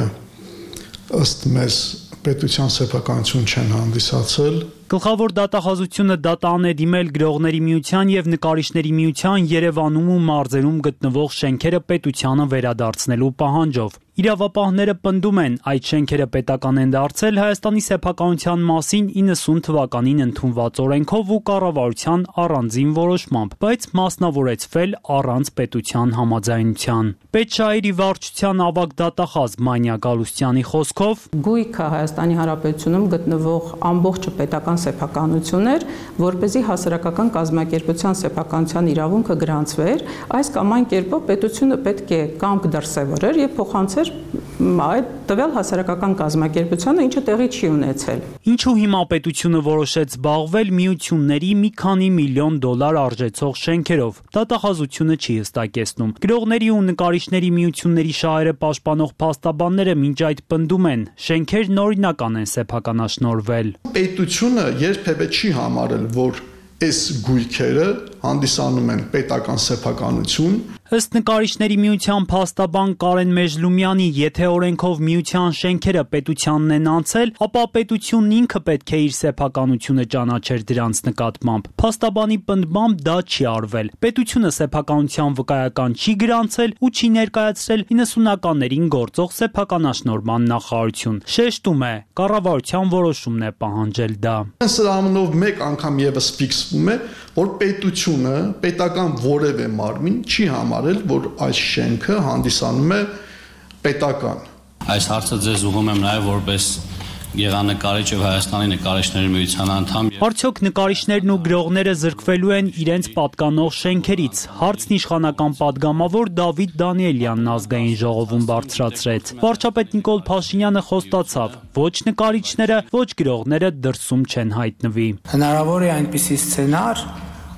ըստ մեզ պետության սեփականություն չեն հանդիսացել։ Գլխավոր դատախազությունը դատան է դիմել գրողների միության եւ նկարիչների միության Երևանում ու մարզերում գտնվող շենքերը պետությանը վերադարձնելու պահանջով։ Իրավապահները պնդում են, այդ շենքերը պետական են դարձել Հայաստանի սեփականության մասին 90 թվականին ընդունված օրենքով ու կառավարության առանձին որոշմամբ, բայց մասնավորեցվել առանց պետության համաձայնության։ Պետշահերի վարչության ավագ դատախազ Մանյա Գալուստյանի խոսքով գույքը Հայաստանի Հանրապետությունում գտնվող ամբողջը պետական սեփականություններ, որպեսզի հասարակական կազմակերպության սեփականության իրավունքը գրանցվեր, այս կամ այն կերպով պետությունը պետք է կամք դրսևորեր եւ փոխանցեր այդ տվյալ հասարակական կազմակերպությանը, ինչը տեղի չի ունեցել։ Ինչու հիմա պետությունը որոշեց զբաղվել միությունների մի քանի միլիոն դոլար արժեցող շենքերով։ Դատախազությունը չի հստակեցնում։ Գրողների ու նկարիչների միությունների շահերը պաշտպանող փաստաբանները մինչ այդ պնդում են, շենքերն օրինական են սեփականաշնորհվել։ Պետությունը երբևէ չի համարել, որ այս գույքերը հանդիսանում են պետական սեփականություն։ Ըստ նկարիչների միության փաստաբան Կարեն Մեժլումյանի, եթե օրենքով միության շենքերը պետությանն են անցել, ապա պետությունն ինքը պետք է իր սեփականությունը ճանաչեր դրանց նկատմամբ։ Փաստաբանի պնդմամբ դա չի արվել։ Պետությունը սեփականության վկայական չի գրանցել ու չի ներկայացրել 90-ականներին գործող սեփականաշնորհման նախարարություն։ Շեշտում է, կառավարության որոշումն է պահանջել դա։ Սրանով մեկ անգամ եւս ֆիքսվում է, որ պետությունը, պետական որևէ մարմին չի համարել, որ այս շենքը հանդիսանում է պետական։ Այս հարցը ձեզ ուղղում եմ նաև որպես գեղանկարիչ եւ Հայաստանի նկարիչների միության անդամ։ Արդյոք նկարիչներն ու գրողները զրկվելու են իրենց պատկանող շենքերից։ Հարցն իշխանական падգամավոր Դավիթ Դանիելյանն ազգային ժողովում բարձրացրեց։ Վարչապետ Նիկոլ Փաշինյանը խոստացավ, ոչ նկարիչները, ոչ գրողները դրսում չեն հայտնվի։ Հնարավոր է այնպիսի սցենար,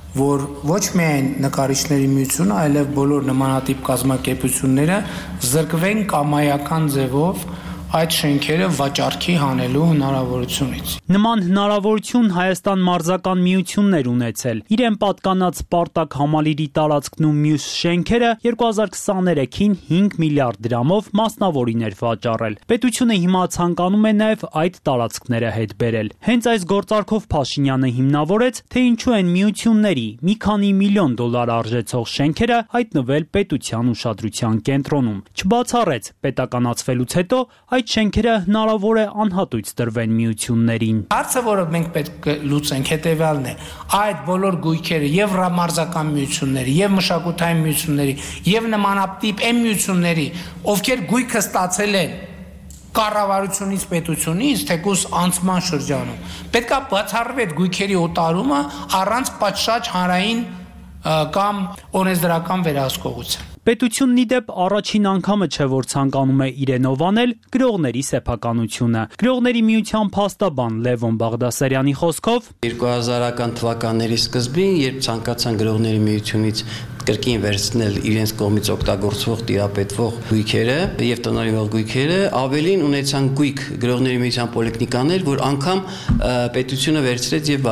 որ ոչ միայն նկարիչների միությունը, այլև բոլոր նմանատիպ կազմակերպությունները զրկվեն կամայական ձևով այդ շենքերը վաճառքի հանելու հնարավորությունից։ Նման հնարավորություն Հայաստան մարզական միությունն էր ունեցել։ Իրեն պատկանած Սպարտակ համալիրի տարածքն ու մյուս շենքերը 2023-ին 5 միլիարդ դրամով մասնավորին էր վաճառել։ Պետությունը հիմա ցանկանում է նաև այդ տարածքները հետ բերել։ Հենց այս գործարքով Փաշինյանը հիմնավորեց, թե ինչու են միությունների մի քանի միլիոն դոլար արժեցող շենքերը հայտնվել պետության ուշադրության կենտրոնում։ Չբացառեց, պետականացվելուց հետո այդ շենքերը հնարավոր է անհատույց տրվեն միություններին։ Հարցը, որը մենք պետք է լուծենք, հետևյալն է. այդ բոլոր գույքերը եւ ռամարզական միությունների, եւ մշակութային միությունների, եւ նմանատիպ այն միությունների, ովքեր գույքը ստացել են կառավարությունից, պետությունից, թեկուզ անցման շրջանում, պետքա բացառվի այդ գույքերի օտարումը առանց պատշաճ հանրային կամ օրենսդրական վերահսկողության։ Պետությունն ի դեպ առաջին անգամը չէ, որ ցանկանում է իրենով անել գրողների սեփականությունը։ Գրողների միության փաստաբան Լևոն Բաղդասարյանի խոսքով 2000-ական թվականների սկզբին, երբ ցանկացան գրողների միությունից կրկին վերցնել իրենց կողմից օգտագործվող տիրապետվող գույքերը եւ տնօրինվող գույքերը, ավելին ունեցան գույք գրողների միության պոլիտեխնիկաներ, որ անգամ պետությունը վերցրեց եւ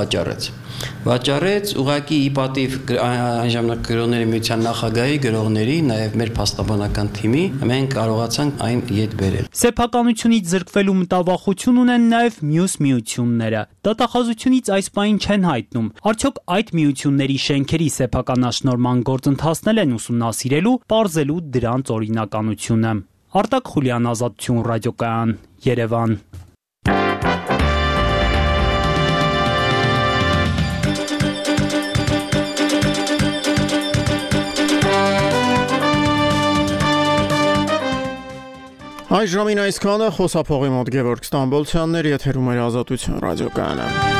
վաճառեց ուղղակի ի պատիվ այն ժամանակ գրողների միության նախագահի, գրողների, նաև մեր փաստաբանական թիմի, մենք կարողացանք այն ետ բերել։ Սեփականությունից զրկվելու մտավախություն ունեն նաև մյուս միությունները։ Դատախազությունից այս պահին չեն հայտնում, արդյոք այդ միությունների շենքերի սեփականաշնորհման գործընթացներ են ուսումնասիրելու, պարզելու դրանց օրինականությունը։ Արտակ Խուլյան, Ազատություն ռադիոկայան, Երևան։ Այս ժամին այսքանը, խոսափողի մոտ Գևորգ Ստամբոլցյանն էր, եթերում էր Ազատություն ռադիոկայանը։